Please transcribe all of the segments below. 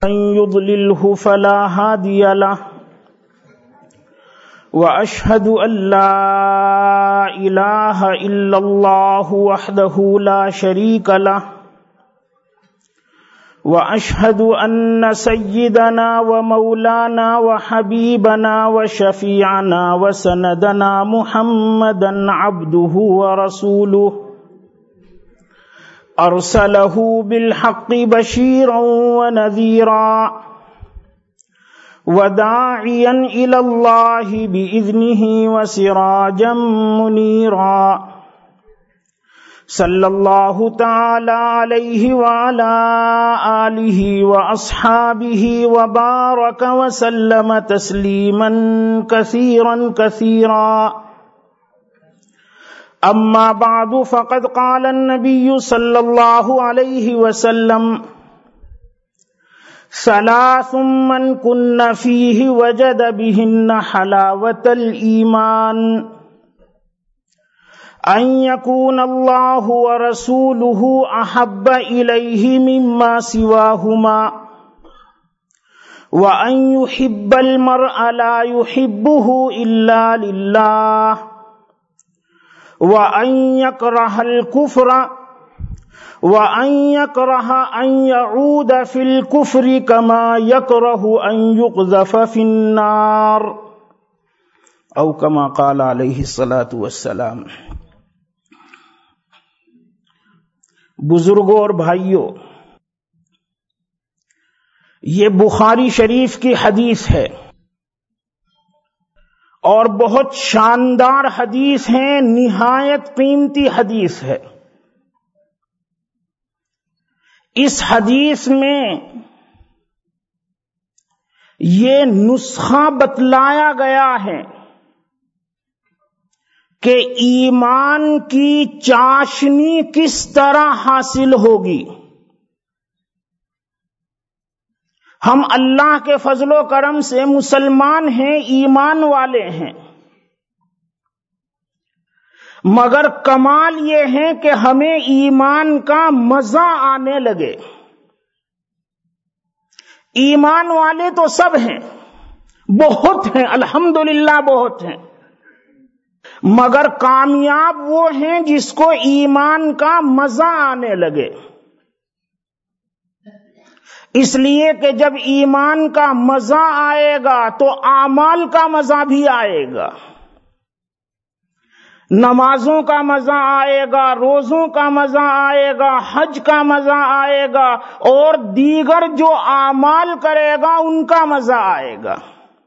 من يضلله فلا هادي له وأشهد أن لا إله إلا الله وحده لا شريك له وأشهد أن سيدنا ومولانا وحبيبنا وشفيعنا وسندنا محمدا عبده ورسوله أرسله بالحق بشيرا ونذيرا وداعيا إلى الله بإذنه وسراجا منيرا صلى الله تعالى عليه وعلى آله وأصحابه وبارك وسلم تسليما كثيرا كثيرا أما بعد فقد قال النبي صلى الله عليه وسلم ثلاث من كن فيه وجد بهن حلاوة الإيمان أن يكون الله ورسوله أحب إليه مما سواهما وأن يحب المرء لا يحبه إلا لله وأن يكره الكفر وأن يكره أن يعود في الكفر كما يكره أن يقذف في النار أو كما قال عليه الصلاة والسلام۔ بزرگوں اور بھائیوں، یہ بخاری شریف کی حدیث ہے اور بہت شاندار حدیث ہے، نہایت قیمتی حدیث ہے۔ اس حدیث میں یہ نسخہ بتلایا گیا ہے کہ ایمان کی چاشنی کس طرح حاصل ہوگی۔ ہم اللہ کے فضل و کرم سے مسلمان ہیں، ایمان والے ہیں، مگر کمال یہ ہے کہ ہمیں ایمان کا مزہ آنے لگے۔ ایمان والے تو سب ہیں، بہت ہیں، الحمدللہ بہت ہیں، مگر کامیاب وہ ہیں جس کو ایمان کا مزہ آنے لگے۔ اس لیے کہ جب ایمان کا مزہ آئے گا تو اعمال کا مزہ بھی آئے گا، نمازوں کا مزہ آئے گا، روزوں کا مزہ آئے گا، حج کا مزہ آئے گا، اور دیگر جو اعمال کرے گا ان کا مزہ آئے گا۔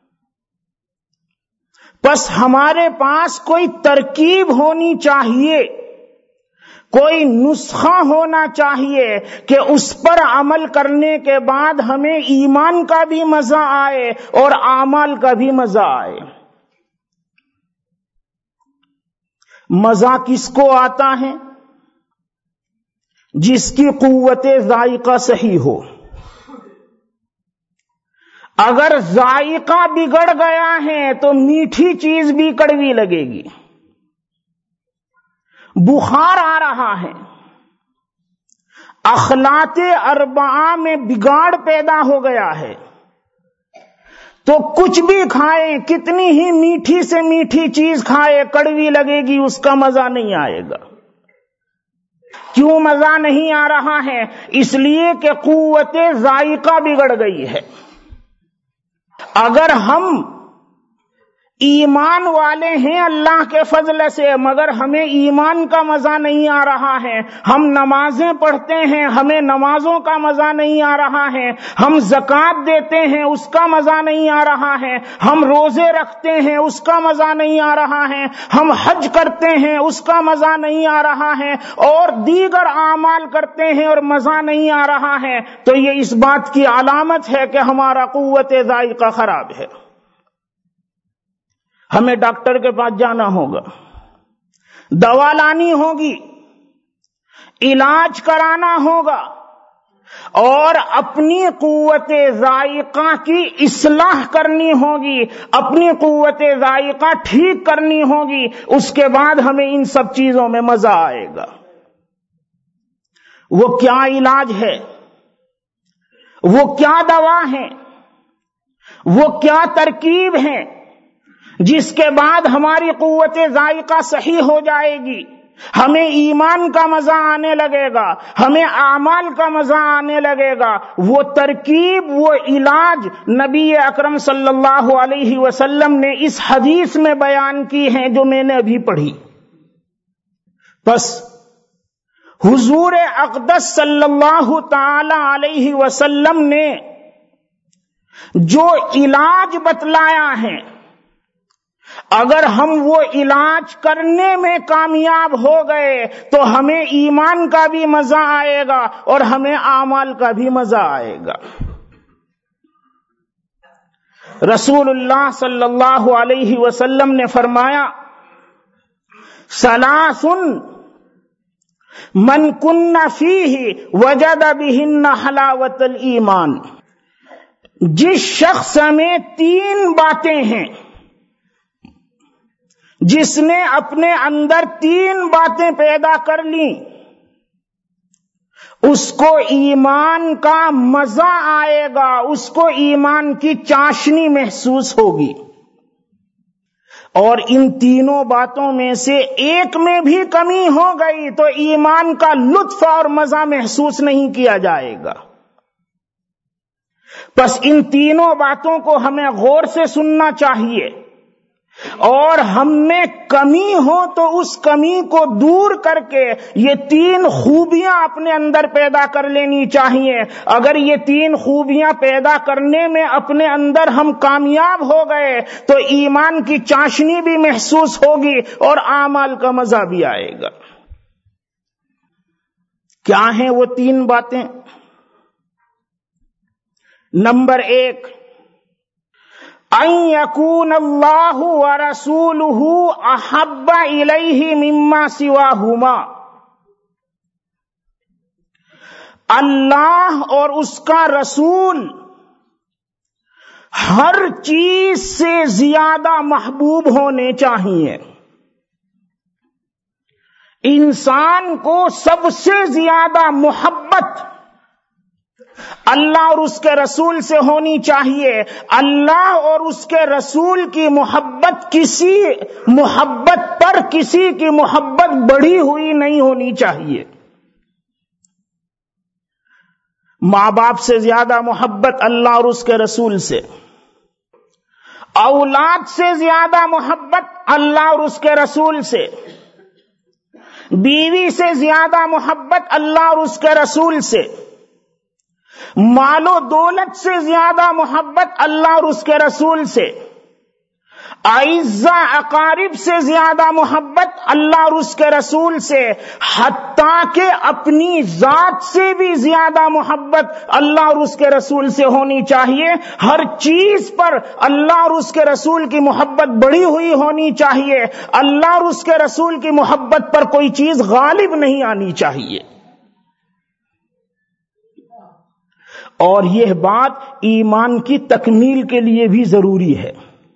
بس ہمارے پاس کوئی ترکیب ہونی چاہیے، کوئی نسخہ ہونا چاہیے کہ اس پر عمل کرنے کے بعد ہمیں ایمان کا بھی مزہ آئے اور اعمال کا بھی مزہ آئے۔ مزہ کس کو آتا ہے؟ جس کی قوت ذائقہ صحیح ہو۔ اگر ذائقہ بگڑ گیا ہے تو میٹھی چیز بھی کڑوی لگے گی۔ بخار آ رہا ہے، اخلاط اربعہ میں بگاڑ پیدا ہو گیا ہے، تو کچھ بھی کھائیں، کتنی ہی میٹھی سے میٹھی چیز کھائے، کڑوی لگے گی، اس کا مزہ نہیں آئے گا۔ کیوں مزہ نہیں آ رہا ہے؟ اس لیے کہ قوت ذائقہ بگڑ گئی ہے۔ اگر ہم ایمان والے ہیں اللہ کے فضل سے، مگر ہمیں ایمان کا مزہ نہیں آ رہا ہے، ہم نمازیں پڑھتے ہیں، ہمیں نمازوں کا مزہ نہیں آ رہا ہے، ہم زکوٰۃ دیتے ہیں، اس کا مزہ نہیں آ رہا ہے، ہم روزے رکھتے ہیں، اس کا مزہ نہیں آ رہا ہے، ہم حج کرتے ہیں، اس کا مزہ نہیں آ رہا ہے، اور دیگر اعمال کرتے ہیں اور مزہ نہیں آ رہا ہے، تو یہ اس بات کی علامت ہے کہ ہمارا قوت ذائقہ خراب ہے۔ ہمیں ڈاکٹر کے پاس جانا ہوگا، دوا لانی ہوگی، علاج کرانا ہوگا، اور اپنی قوت ذائقہ کی اصلاح کرنی ہوگی، اپنی قوت ذائقہ ٹھیک کرنی ہوگی، اس کے بعد ہمیں ان سب چیزوں میں مزہ آئے گا۔ وہ کیا علاج ہے؟ وہ کیا دوا ہے، وہ کیا ترکیب ہے جس کے بعد ہماری قوت ذائقہ صحیح ہو جائے گی، ہمیں ایمان کا مزہ آنے لگے گا، ہمیں اعمال کا مزہ آنے لگے گا۔ وہ ترکیب، وہ علاج نبی اکرم صلی اللہ علیہ وسلم نے اس حدیث میں بیان کی ہیں جو میں نے ابھی پڑھی۔ بس حضور اقدس صلی اللہ تعالی علیہ وسلم نے جو علاج بتلایا ہے، اگر ہم وہ علاج کرنے میں کامیاب ہو گئے تو ہمیں ایمان کا بھی مزہ آئے گا اور ہمیں اعمال کا بھی مزہ آئے گا۔ رسول اللہ صلی اللہ علیہ وسلم نے فرمایا، ثلاث من کن فیہ وجد بہن حلاوت الایمان۔ جس شخص میں 3 باتیں ہیں، جس نے اپنے اندر 3 باتیں پیدا کر لیں، اس کو ایمان کا مزہ آئے گا، اس کو ایمان کی چاشنی محسوس ہوگی۔ اور ان 3 باتوں میں سے ایک میں بھی کمی ہو گئی تو ایمان کا لطف اور مزہ محسوس نہیں کیا جائے گا۔ بس ان 3 باتوں کو ہمیں غور سے سننا چاہیے، اور ہم میں کمی ہو تو اس کمی کو دور کر کے یہ 3 خوبیاں اپنے اندر پیدا کر لینی چاہیے۔ اگر یہ 3 خوبیاں پیدا کرنے میں اپنے اندر ہم کامیاب ہو گئے تو ایمان کی چاشنی بھی محسوس ہوگی اور اعمال کا مزہ بھی آئے گا۔ کیا ہیں وہ 3 باتیں؟ نمبر 1، ان یکون اللہ ورسولہ احب الیہ مما سواہما۔ اللہ اور اس کا رسول ہر چیز سے زیادہ محبوب ہونے چاہیے۔ انسان کو سب سے زیادہ محبت اللہ اور اس کے رسول سے ہونی چاہیے۔ اللہ اور اس کے رسول کی محبت کسی محبت پر کسی کی محبت بڑھی ہوئی نہیں ہونی چاہیے۔ ماں باپ سے زیادہ محبت اللہ اور اس کے رسول سے، اولاد سے زیادہ محبت اللہ اور اس کے رسول سے، بیوی سے زیادہ محبت اللہ اور اس کے رسول سے، مال و دولت سے زیادہ محبت اللہ اور اس کے رسول سے، اعزاء اقارب سے زیادہ محبت اللہ اور اس کے رسول سے، حتیٰ کہ اپنی ذات سے بھی زیادہ محبت اللہ اور اس کے رسول سے ہونی چاہیے۔ ہر چیز پر اللہ اور اس کے رسول کی محبت بڑھی ہوئی ہونی چاہیے۔ اللہ اور اس کے رسول کی محبت پر کوئی چیز غالب نہیں آنی چاہیے۔ اور یہ بات ایمان کی تکمیل کے لیے بھی ضروری ہے۔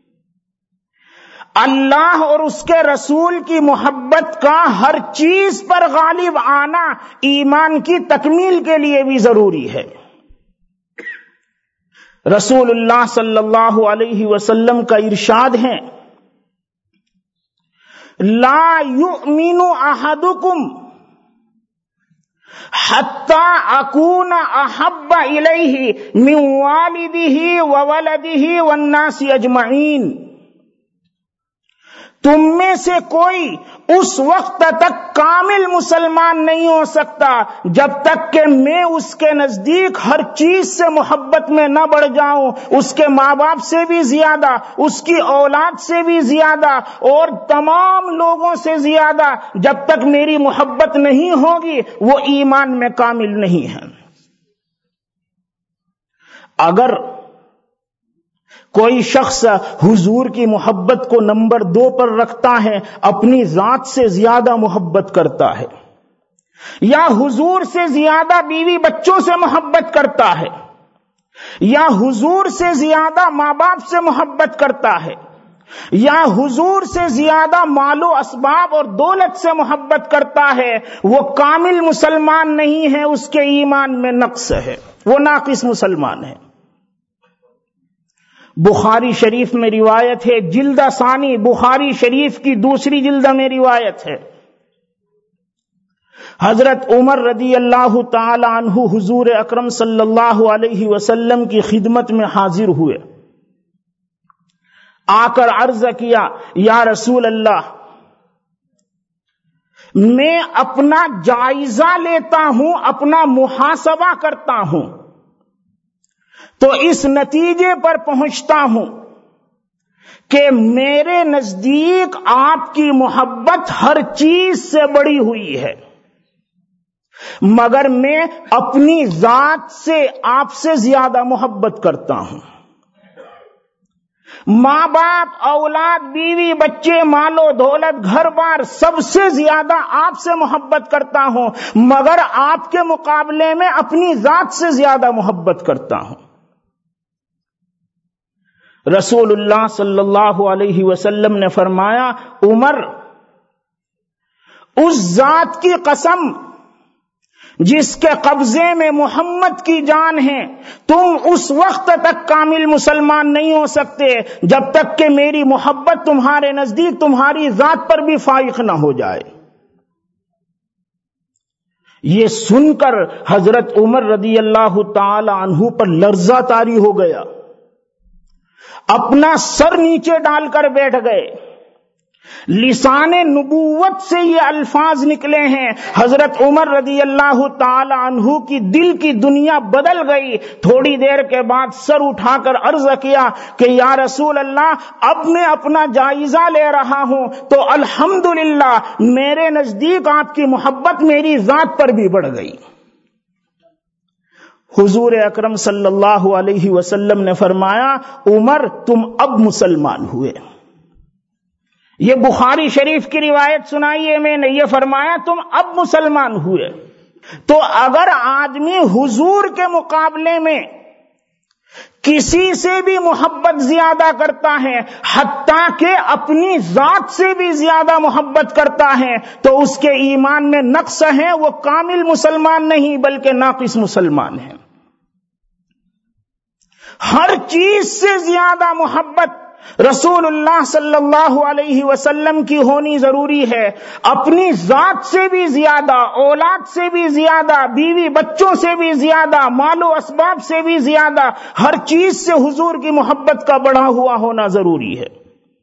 اللہ اور اس کے رسول کی محبت کا ہر چیز پر غالب آنا ایمان کی تکمیل کے لیے بھی ضروری ہے۔ رسول اللہ صلی اللہ علیہ وسلم کا ارشاد ہے، لا یؤمن احدکم حتی اکون احب الیہ من والدہ وولدہ والناس اجمعین۔ تم میں سے کوئی اس وقت تک کامل مسلمان نہیں ہو سکتا جب تک کہ میں اس کے نزدیک ہر چیز سے محبت میں نہ بڑھ جاؤں، اس کے ماں باپ سے بھی زیادہ، اس کی اولاد سے بھی زیادہ اور تمام لوگوں سے زیادہ۔ جب تک میری محبت نہیں ہوگی وہ ایمان میں کامل نہیں ہے۔ اگر کوئی شخص حضور کی محبت کو نمبر 2 پر رکھتا ہے، اپنی ذات سے زیادہ محبت کرتا ہے، یا حضور سے زیادہ بیوی بچوں سے محبت کرتا ہے، یا حضور سے زیادہ ماں باپ سے محبت کرتا ہے، یا حضور سے زیادہ مال و اسباب اور دولت سے محبت کرتا ہے، وہ کامل مسلمان نہیں ہے، اس کے ایمان میں نقص ہے۔ وہ ناقص مسلمان ہے۔ بخاری شریف میں روایت ہے، جلد ثانی بخاری شریف کی دوسری جلد میں روایت ہے، حضرت عمر رضی اللہ تعالی عنہ حضور اکرم صلی اللہ علیہ وسلم کی خدمت میں حاضر ہوئے، آ کر عرض کیا، یا رسول اللہ، میں اپنا جائزہ لیتا ہوں، اپنا محاسبہ کرتا ہوں، تو اس نتیجے پر پہنچتا ہوں کہ میرے نزدیک آپ کی محبت ہر چیز سے بڑی ہوئی ہے، مگر میں اپنی ذات سے آپ سے زیادہ محبت کرتا ہوں۔ ماں باپ، اولاد، بیوی، بچے، مال و دولت، گھر بار، سب سے زیادہ آپ سے محبت کرتا ہوں، مگر آپ کے مقابلے میں اپنی ذات سے زیادہ محبت کرتا ہوں۔ رسول اللہ صلی اللہ علیہ وسلم نے فرمایا، عمر، اس ذات کی قسم جس کے قبضے میں محمد کی جان ہے، تم اس وقت تک کامل مسلمان نہیں ہو سکتے جب تک کہ میری محبت تمہارے نزدیک تمہاری ذات پر بھی فائق نہ ہو جائے۔ یہ سن کر حضرت عمر رضی اللہ تعالی عنہ پر لرزہ طاری ہو گیا، اپنا سر نیچے ڈال کر بیٹھ گئے۔ لسان نبوت سے یہ الفاظ نکلے ہیں، حضرت عمر رضی اللہ تعالی عنہ کی دل کی دنیا بدل گئی۔ تھوڑی دیر کے بعد سر اٹھا کر عرض کیا کہ یا رسول اللہ، اب میں اپنا جائزہ لے رہا ہوں تو الحمدللہ میرے نزدیک آپ کی محبت میری ذات پر بھی بڑھ گئی۔ حضور اکرم صلی اللہ علیہ وسلم نے فرمایا، عمر تم اب مسلمان ہوئے۔ یہ بخاری شریف کی روایت سنائی ہے میں نے، یہ فرمایا تم اب مسلمان ہوئے۔ تو اگر آدمی حضور کے مقابلے میں کسی سے بھی محبت زیادہ کرتا ہے، حتیٰ کہ اپنی ذات سے بھی زیادہ محبت کرتا ہے، تو اس کے ایمان میں نقص ہے، وہ کامل مسلمان نہیں بلکہ ناقص مسلمان ہے۔ ہر چیز سے زیادہ محبت رسول اللہ صلی اللہ علیہ وسلم کی ہونی ضروری ہے، اپنی ذات سے بھی زیادہ، اولاد سے بھی زیادہ، بیوی بچوں سے بھی زیادہ، مال و اسباب سے بھی زیادہ، ہر چیز سے حضور کی محبت کا بڑھا ہوا ہونا ضروری ہے۔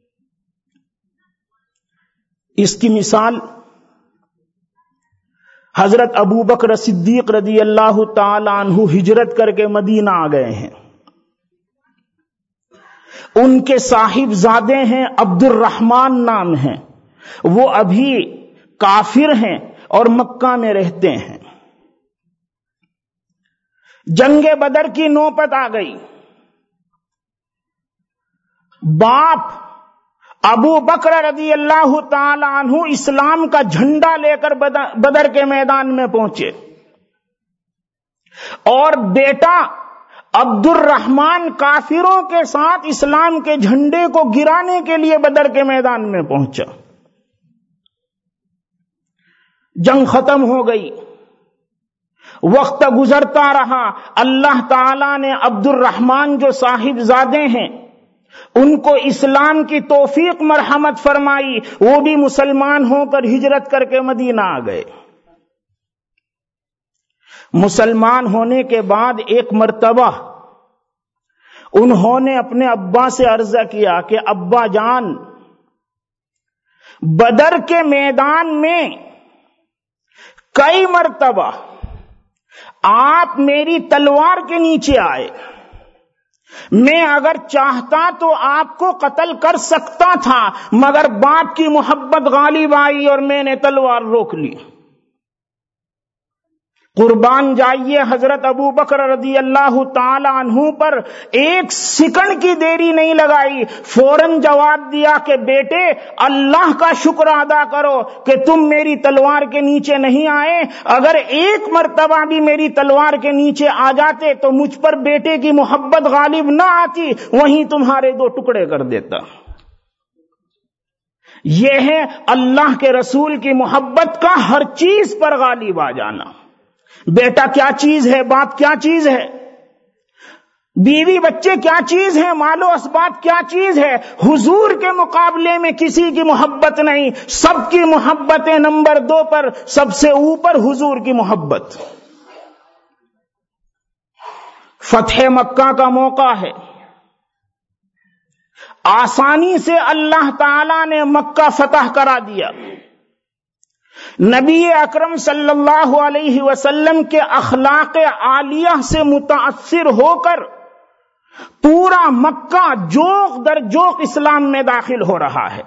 اس کی مثال حضرت ابو بکر صدیق رضی اللہ تعالی عنہ ہجرت کر کے مدینہ آ گئے ہیں۔ ان کے صاحب زادے ہیں، عبد الرحمن نام ہیں، وہ ابھی کافر ہیں اور مکہ میں رہتے ہیں۔ جنگ بدر کی نوبت آ گئی، باپ ابو بکر رضی اللہ تعالی عنہ اسلام کا جھنڈا لے کر بدر کے میدان میں پہنچے، اور بیٹا عبد الرحمن کافروں کے ساتھ اسلام کے جھنڈے کو گرانے کے لیے بدر کے میدان میں پہنچا۔ جنگ ختم ہو گئی، وقت گزرتا رہا، اللہ تعالی نے عبد الرحمن جو صاحب زادے ہیں ان کو اسلام کی توفیق مرحمت فرمائی، وہ بھی مسلمان ہو کر ہجرت کر کے مدینہ آ گئے۔ مسلمان ہونے کے بعد ایک مرتبہ انہوں نے اپنے ابا سے عرض کیا کہ ابا جان، بدر کے میدان میں کئی مرتبہ آپ میری تلوار کے نیچے آئے، میں اگر چاہتا تو آپ کو قتل کر سکتا تھا، مگر باپ کی محبت غالب آئی اور میں نے تلوار روک لی۔ قربان جائیے حضرت ابو بکر رضی اللہ تعالی عنہ پر ایک سیکنڈ کی دیری نہیں لگائی، فوراً جواب دیا کہ بیٹے اللہ کا شکر ادا کرو کہ تم میری تلوار کے نیچے نہیں آئے، اگر ایک مرتبہ بھی میری تلوار کے نیچے آ جاتے تو مجھ پر بیٹے کی محبت غالب نہ آتی، وہیں تمہارے دو ٹکڑے کر دیتا۔ یہ ہے اللہ کے رسول کی محبت کا ہر چیز پر غالب آ جانا۔ بیٹا کیا چیز ہے، باپ کیا چیز ہے، بیوی بچے کیا چیز ہے، مال و اسباب کیا چیز ہے، حضور کے مقابلے میں کسی کی محبت نہیں. سب کی محبتیں نمبر 2 پر، سب سے اوپر حضور کی محبت. فتح مکہ کا موقع ہے، آسانی سے اللہ تعالی نے مکہ فتح کرا دیا. نبی اکرم صلی اللہ علیہ وسلم کے اخلاق عالیہ سے متاثر ہو کر پورا مکہ جوق در جوق اسلام میں داخل ہو رہا ہے.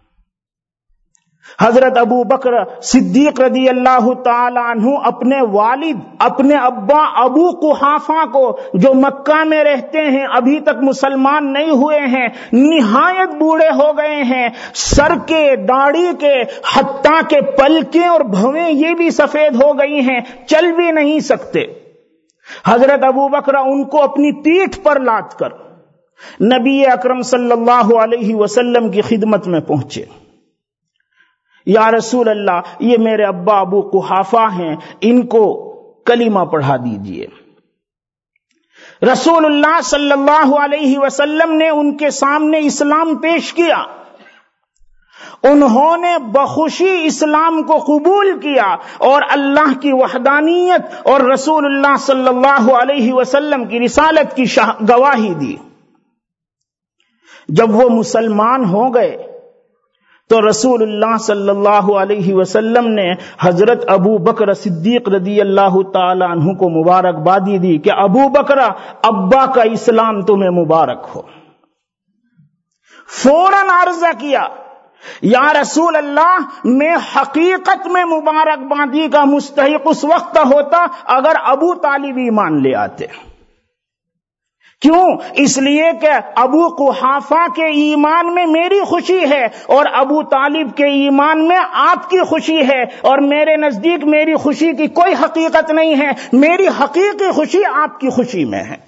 حضرت ابو بکر صدیق رضی اللہ تعالی عنہ اپنے والد، اپنے ابا ابو قحافہ کو، جو مکہ میں رہتے ہیں، ابھی تک مسلمان نہیں ہوئے ہیں، نہایت بوڑھے ہو گئے ہیں، سر کے، داڑھی کے، حتیٰ کہ پلکیں اور بھویں یہ بھی سفید ہو گئی ہیں، چل بھی نہیں سکتے. حضرت ابو بکر ان کو اپنی پیٹھ پر لاد کر نبی اکرم صلی اللہ علیہ وسلم کی خدمت میں پہنچے. یا رسول اللہ، یہ میرے ابا ابو قحافہ ہیں، ان کو کلمہ پڑھا دیجئے. رسول اللہ صلی اللہ علیہ وسلم نے ان کے سامنے اسلام پیش کیا. انہوں نے بخوشی اسلام کو قبول کیا اور اللہ کی وحدانیت اور رسول اللہ صلی اللہ علیہ وسلم کی رسالت کی گواہی دی. جب وہ مسلمان ہو گئے تو رسول اللہ صلی اللہ علیہ وسلم نے حضرت ابو بکر صدیق رضی اللہ تعالی عنہ کو مبارکبادی دی کہ ابو بکر، ابا کا اسلام تمہیں مبارک ہو. فوراً عرضہ کیا، یا رسول اللہ، میں حقیقت میں مبارکبادی کا مستحق اس وقت ہوتا اگر ابو طالب ایمان لے آتے. کیوں؟ اس لیے کہ ابو قحافہ کے ایمان میں میری خوشی ہے اور ابو طالب کے ایمان میں آپ کی خوشی ہے، اور میرے نزدیک میری خوشی کی کوئی حقیقت نہیں ہے، میری حقیقی خوشی آپ کی خوشی میں ہے.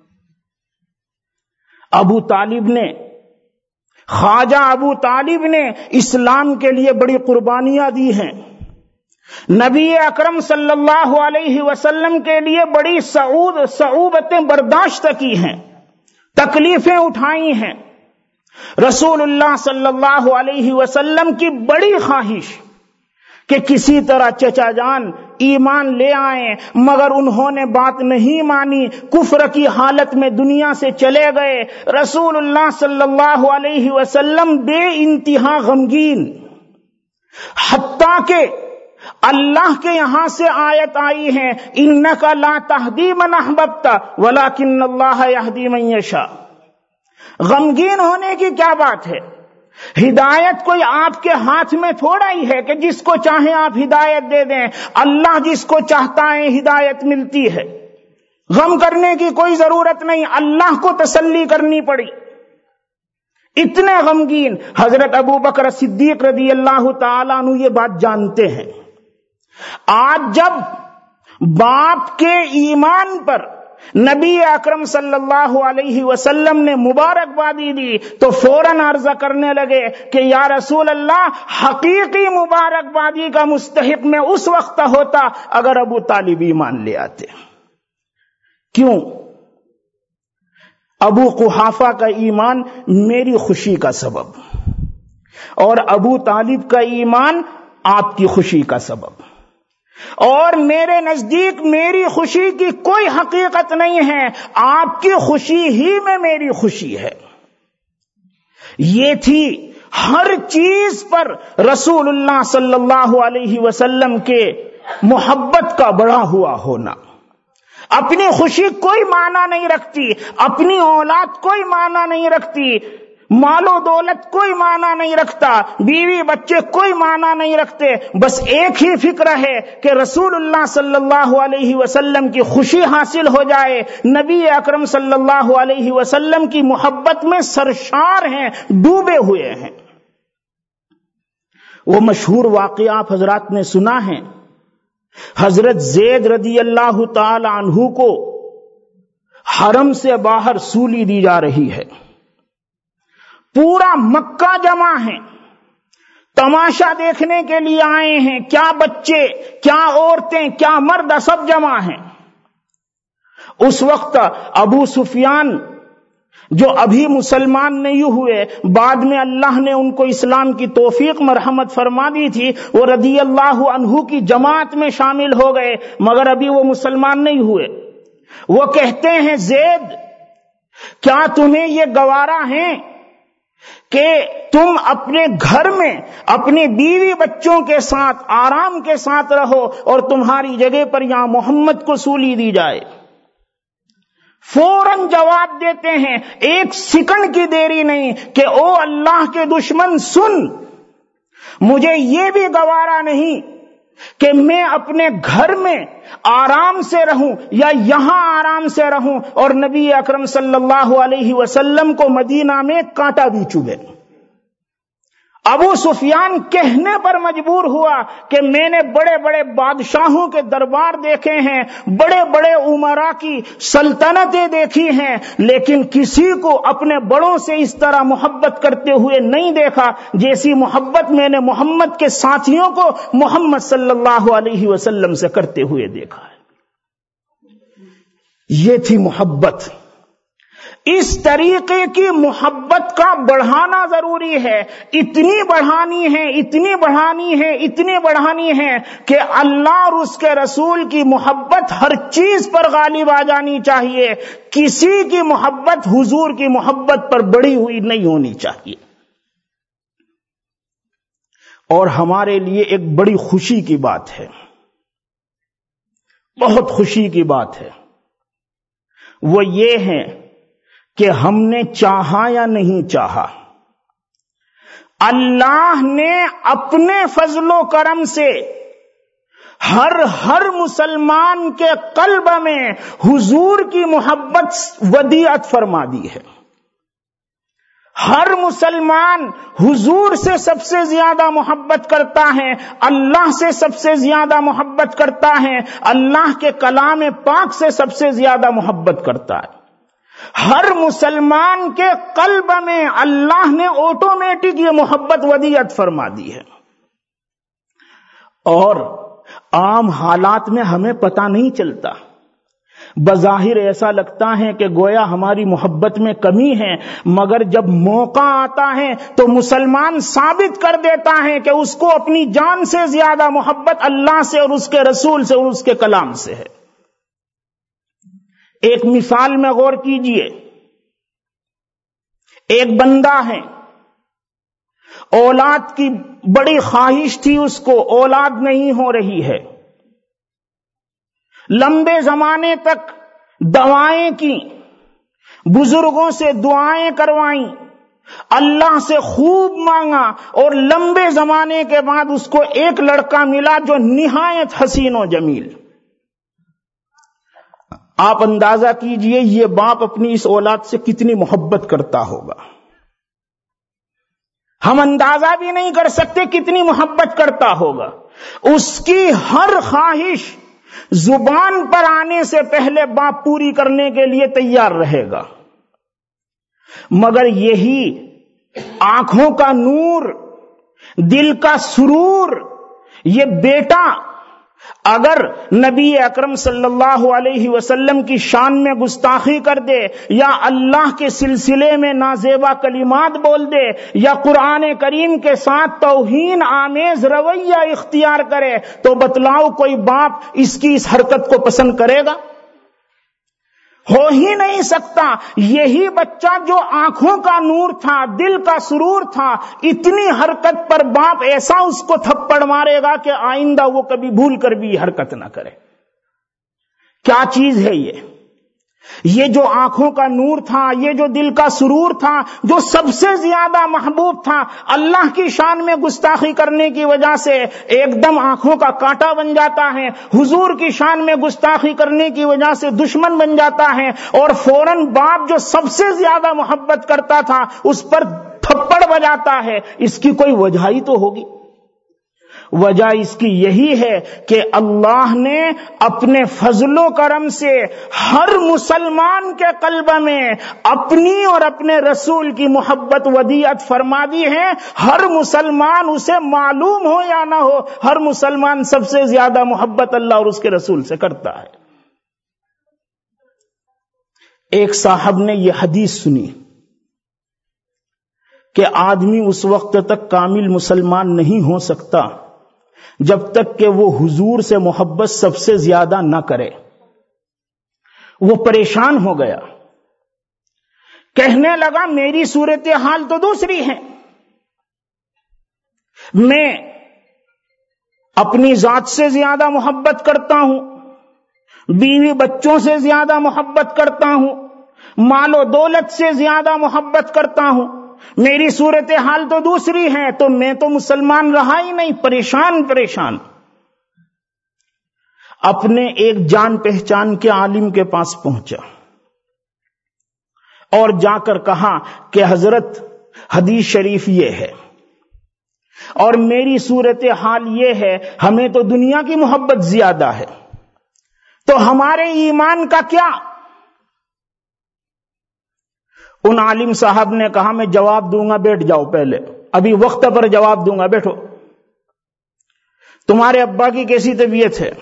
ابو طالب نے، خواجہ ابو طالب نے اسلام کے لیے بڑی قربانیاں دی ہیں، نبی اکرم صلی اللہ علیہ وسلم کے لیے بڑی صعوبتیں برداشت کی ہیں، تکلیفیں اٹھائی ہیں. رسول اللہ صلی اللہ علیہ وسلم کی بڑی خواہش کہ کسی طرح چچا جان ایمان لے آئیں، مگر انہوں نے بات نہیں مانی، کفر کی حالت میں دنیا سے چلے گئے. رسول اللہ صلی اللہ علیہ وسلم بے انتہا غمگین، حتیٰ کہ اللہ کے یہاں سے آیت آئی ہے، انک لا تہدی من احببت ولکن اللہ یہدی من یشاء. غمگین ہونے کی کیا بات ہے؟ ہدایت کوئی آپ کے ہاتھ میں تھوڑا ہی ہے کہ جس کو چاہیں آپ ہدایت دے دیں. اللہ جس کو چاہتا ہے ہدایت ملتی ہے. غم کرنے کی کوئی ضرورت نہیں، اللہ کو تسلی کرنی پڑی. اتنے غمگین حضرت ابو بکر صدیق رضی اللہ تعالیٰ عنہ یہ بات جانتے ہیں. آج جب باپ کے ایمان پر نبی اکرم صلی اللہ علیہ وسلم نے مبارکبادی دی تو فوراً عرضہ کرنے لگے کہ یا رسول اللہ، حقیقی مبارکبادی کا مستحق میں اس وقت ہوتا اگر ابو طالب ایمان لے آتے. کیوں؟ ابو قحافہ کا ایمان میری خوشی کا سبب اور ابو طالب کا ایمان آپ کی خوشی کا سبب، اور میرے نزدیک میری خوشی کی کوئی حقیقت نہیں ہے، آپ کی خوشی ہی میں میری خوشی ہے. یہ تھی ہر چیز پر رسول اللہ صلی اللہ علیہ وسلم کے محبت کا بڑا ہوا ہونا. اپنی خوشی کوئی معنی نہیں رکھتی، اپنی اولاد کوئی معنی نہیں رکھتی، مال و دولت کوئی معنی نہیں رکھتا، بیوی بچے کوئی معنی نہیں رکھتے. بس ایک ہی فکر ہے کہ رسول اللہ صلی اللہ علیہ وسلم کی خوشی حاصل ہو جائے. نبی اکرم صلی اللہ علیہ وسلم کی محبت میں سرشار ہیں، ڈوبے ہوئے ہیں. وہ مشہور واقعہ آپ حضرات نے سنا ہے، حضرت زید رضی اللہ تعالی عنہ کو حرم سے باہر سولی دی جا رہی ہے، پورا مکہ جمع ہے، تماشا دیکھنے کے لیے آئے ہیں، کیا بچے، کیا عورتیں، کیا مرد سب جمع ہیں۔ اس وقت ابو سفیان جو ابھی مسلمان نہیں ہوئے، بعد میں اللہ نے ان کو اسلام کی توفیق مرحمت فرما دی تھی، وہ رضی اللہ عنہ کی جماعت میں شامل ہو گئے، مگر ابھی وہ مسلمان نہیں ہوئے۔ وہ کہتے ہیں زید، کیا تمہیں یہ گوارا ہے کہ تم اپنے گھر میں اپنے بیوی بچوں کے ساتھ آرام کے ساتھ رہو اور تمہاری جگہ پر یہاں محمد کو سولی دی جائے؟ فوراً جواب دیتے ہیں، ایک سیکنڈ کی دیری نہیں کہ او اللہ کے دشمن سن، مجھے یہ بھی گوارا نہیں کہ میں اپنے گھر میں آرام سے رہوں یا یہاں آرام سے رہوں اور نبی اکرم صلی اللہ علیہ وسلم کو مدینہ میں کانٹا بھی چبھے۔ ابو سفیان کہنے پر مجبور ہوا کہ میں نے بڑے بڑے بادشاہوں کے دربار دیکھے ہیں، بڑے بڑے امراء کی سلطنتیں دیکھی ہیں، لیکن کسی کو اپنے بڑوں سے اس طرح محبت کرتے ہوئے نہیں دیکھا جیسی محبت میں نے محمد کے ساتھیوں کو محمد صلی اللہ علیہ وسلم سے کرتے ہوئے دیکھا ہے۔ یہ تھی محبت۔ اس طریقے کی محبت کا بڑھانا ضروری ہے، اتنی بڑھانی ہے، اتنی بڑھانی ہے، اتنی بڑھانی ہے کہ اللہ اور اس کے رسول کی محبت ہر چیز پر غالب آ جانی چاہیے، کسی کی محبت حضور کی محبت پر بڑھی ہوئی نہیں ہونی چاہیے۔ اور ہمارے لیے ایک بڑی خوشی کی بات ہے، بہت خوشی کی بات ہے، وہ یہ ہے کہ ہم نے چاہا یا نہیں چاہا، اللہ نے اپنے فضل و کرم سے ہر مسلمان کے قلب میں حضور کی محبت ودیعت فرما دی ہے۔ ہر مسلمان حضور سے سب سے زیادہ محبت کرتا ہے، اللہ سے سب سے زیادہ محبت کرتا ہے، اللہ کے کلام پاک سے سب سے زیادہ محبت کرتا ہے۔ ہر مسلمان کے قلب میں اللہ نے آٹومیٹک یہ محبت ودیعت فرما دی ہے، اور عام حالات میں ہمیں پتہ نہیں چلتا۔ بظاہر ایسا لگتا ہے کہ گویا ہماری محبت میں کمی ہے، مگر جب موقع آتا ہے تو مسلمان ثابت کر دیتا ہے کہ اس کو اپنی جان سے زیادہ محبت اللہ سے اور اس کے رسول سے اور اس کے کلام سے ہے۔ ایک مثال میں غور کیجئے، ایک بندہ ہے، اولاد کی بڑی خواہش تھی، اس کو اولاد نہیں ہو رہی ہے، لمبے زمانے تک دوائیں کی، بزرگوں سے دعائیں کروائیں، اللہ سے خوب مانگا، اور لمبے زمانے کے بعد اس کو ایک لڑکا ملا جو نہایت حسین و جمیل۔ آپ اندازہ کیجئے یہ باپ اپنی اس اولاد سے کتنی محبت کرتا ہوگا، ہم اندازہ بھی نہیں کر سکتے کتنی محبت کرتا ہوگا۔ اس کی ہر خواہش زبان پر آنے سے پہلے باپ پوری کرنے کے لیے تیار رہے گا، مگر یہی آنکھوں کا نور، دل کا سرور، یہ بیٹا اگر نبی اکرم صلی اللہ علیہ وسلم کی شان میں گستاخی کر دے، یا اللہ کے سلسلے میں نازیبا کلمات بول دے، یا قرآن کریم کے ساتھ توہین آمیز رویہ اختیار کرے، تو بتلاؤ کوئی باپ اس کی اس حرکت کو پسند کرے گا؟ ہو ہی نہیں سکتا۔ یہی بچہ جو آنکھوں کا نور تھا، دل کا سرور تھا، اتنی حرکت پر باپ ایسا اس کو تھپڑ مارے گا کہ آئندہ وہ کبھی بھول کر بھی حرکت نہ کرے۔ کیا چیز ہے یہ جو آنکھوں کا نور تھا، یہ جو دل کا سرور تھا، جو سب سے زیادہ محبوب تھا، اللہ کی شان میں گستاخی کرنے کی وجہ سے ایک دم آنکھوں کا کانٹا بن جاتا ہے، حضور کی شان میں گستاخی کرنے کی وجہ سے دشمن بن جاتا ہے، اور فوراً باپ جو سب سے زیادہ محبت کرتا تھا اس پر تھپڑ بجاتا ہے۔ اس کی کوئی وجہ ہی تو ہوگی۔ وجہ اس کی یہی ہے کہ اللہ نے اپنے فضل و کرم سے ہر مسلمان کے قلب میں اپنی اور اپنے رسول کی محبت ودیعت فرما دی ہے. ہر مسلمان اسے معلوم ہو یا نہ ہو، ہر مسلمان سب سے زیادہ محبت اللہ اور اس کے رسول سے کرتا ہے. ایک صاحب نے یہ حدیث سنی کہ آدمی اس وقت تک کامل مسلمان نہیں ہو سکتا جب تک کہ وہ حضور سے محبت سب سے زیادہ نہ کرے. وہ پریشان ہو گیا، کہنے لگا میری صورتحال تو دوسری ہے. میں اپنی ذات سے زیادہ محبت کرتا ہوں، بیوی بچوں سے زیادہ محبت کرتا ہوں، مال و دولت سے زیادہ محبت کرتا ہوں. میری صورتحال تو دوسری ہے، تو میں تو مسلمان رہا ہی نہیں. پریشان اپنے ایک جان پہچان کے عالم کے پاس پہنچا اور جا کر کہا کہ حضرت حدیث شریف یہ ہے اور میری صورتحال یہ ہے، ہمیں تو دنیا کی محبت زیادہ ہے، تو ہمارے ایمان کا کیا؟ ان عالم صاحب نے کہا میں جواب دوں گا، بیٹھ جاؤ، پہلے ابھی وقت پر جواب دوں گا، بیٹھو. تمہارے ابا کی کیسی طبیعت ہے؟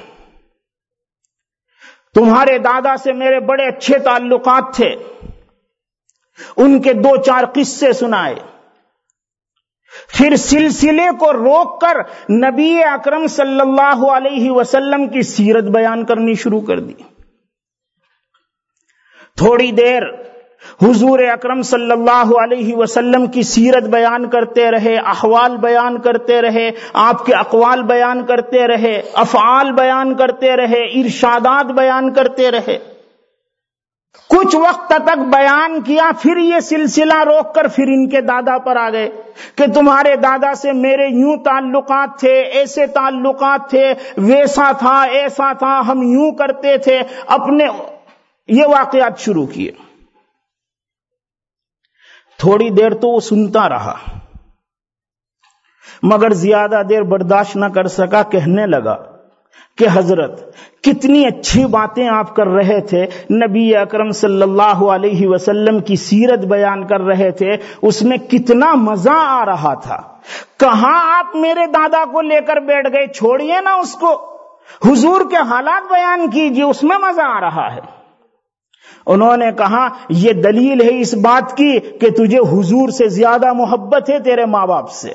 تمہارے دادا سے میرے بڑے اچھے تعلقات تھے. ان کے 2-4 قصے سنائے، پھر سلسلے کو روک کر نبی اکرم صلی اللہ علیہ وسلم کی سیرت بیان کرنی شروع کر دی. تھوڑی دیر حضور اکرم صلی اللہ علیہ وسلم کی سیرت بیان کرتے رہے، احوال بیان کرتے رہے، آپ کے اقوال بیان کرتے رہے، افعال بیان کرتے رہے، ارشادات بیان کرتے رہے. کچھ وقت تک بیان کیا، پھر یہ سلسلہ روک کر پھر ان کے دادا پر آ گئے کہ تمہارے دادا سے میرے یوں تعلقات تھے، ایسے تعلقات تھے، ویسا تھا، ایسا تھا، ہم یوں کرتے تھے. اپنے یہ واقعات شروع کیے. تھوڑی دیر تو وہ سنتا رہا، مگر زیادہ دیر برداشت نہ کر سکا. کہنے لگا کہ حضرت کتنی اچھی باتیں آپ کر رہے تھے، نبی اکرم صلی اللہ علیہ وسلم کی سیرت بیان کر رہے تھے، اس میں کتنا مزہ آ رہا تھا. کہاں آپ میرے دادا کو لے کر بیٹھ گئے؟ چھوڑیے نا اس کو، حضور کے حالات بیان کیجیے، اس میں مزہ آ رہا ہے. انہوں نے کہا یہ دلیل ہے اس بات کی کہ تجھے حضور سے زیادہ محبت ہے تیرے ماں باپ سے.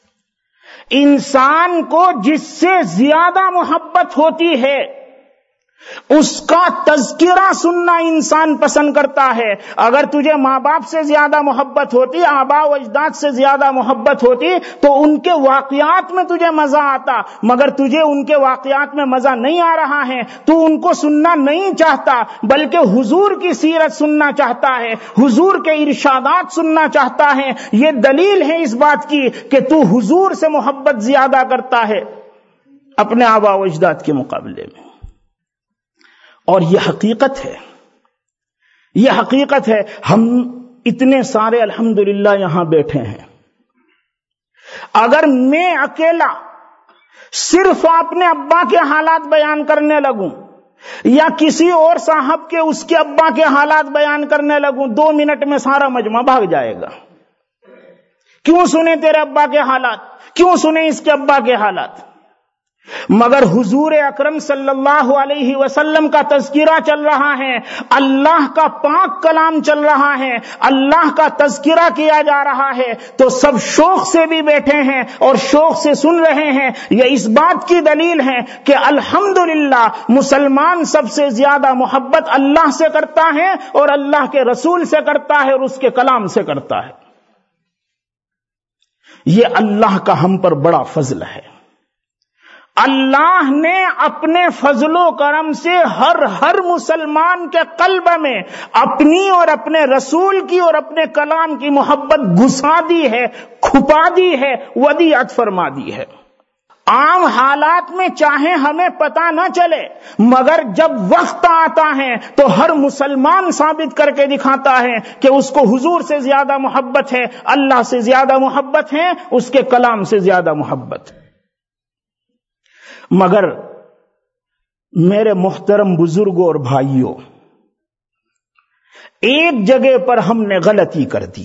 انسان کو جس سے زیادہ محبت ہوتی ہے اس کا تذکرہ سننا انسان پسند کرتا ہے. اگر تجھے ماں باپ سے زیادہ محبت ہوتی، آباء و اجداد سے زیادہ محبت ہوتی تو ان کے واقعات میں تجھے مزہ آتا، مگر تجھے ان کے واقعات میں مزہ نہیں آ رہا ہے، تو ان کو سننا نہیں چاہتا بلکہ حضور کی سیرت سننا چاہتا ہے، حضور کے ارشادات سننا چاہتا ہے. یہ دلیل ہے اس بات کی کہ تو حضور سے محبت زیادہ کرتا ہے اپنے آباء و اجداد کے مقابلے میں. اور یہ حقیقت ہے، یہ حقیقت ہے. ہم اتنے سارے الحمدللہ یہاں بیٹھے ہیں، اگر میں اکیلا صرف اپنے ابا کے حالات بیان کرنے لگوں یا کسی اور صاحب کے اس کے ابا کے حالات بیان کرنے لگوں، 2 منٹ میں سارا مجمع بھاگ جائے گا. کیوں سنے تیرے ابا کے حالات، کیوں سنے اس کے ابا کے حالات؟ مگر حضور اکرم صلی اللہ علیہ وسلم کا تذکرہ چل رہا ہے، اللہ کا پاک کلام چل رہا ہے، اللہ کا تذکرہ کیا جا رہا ہے، تو سب شوق سے بھی بیٹھے ہیں اور شوق سے سن رہے ہیں. یہ اس بات کی دلیل ہے کہ الحمدللہ مسلمان سب سے زیادہ محبت اللہ سے کرتا ہے اور اللہ کے رسول سے کرتا ہے اور اس کے کلام سے کرتا ہے. یہ اللہ کا ہم پر بڑا فضل ہے. اللہ نے اپنے فضل و کرم سے ہر مسلمان کے قلب میں اپنی اور اپنے رسول کی اور اپنے کلام کی محبت گھسا دی ہے، کھپا دی ہے، ودیعت فرما دی ہے. عام حالات میں چاہے ہمیں پتہ نہ چلے، مگر جب وقت آتا ہے تو ہر مسلمان ثابت کر کے دکھاتا ہے کہ اس کو حضور سے زیادہ محبت ہے، اللہ سے زیادہ محبت ہے، اس کے کلام سے زیادہ محبت ہے. مگر میرے محترم بزرگوں اور بھائیوں، ایک جگہ پر ہم نے غلطی کر دی.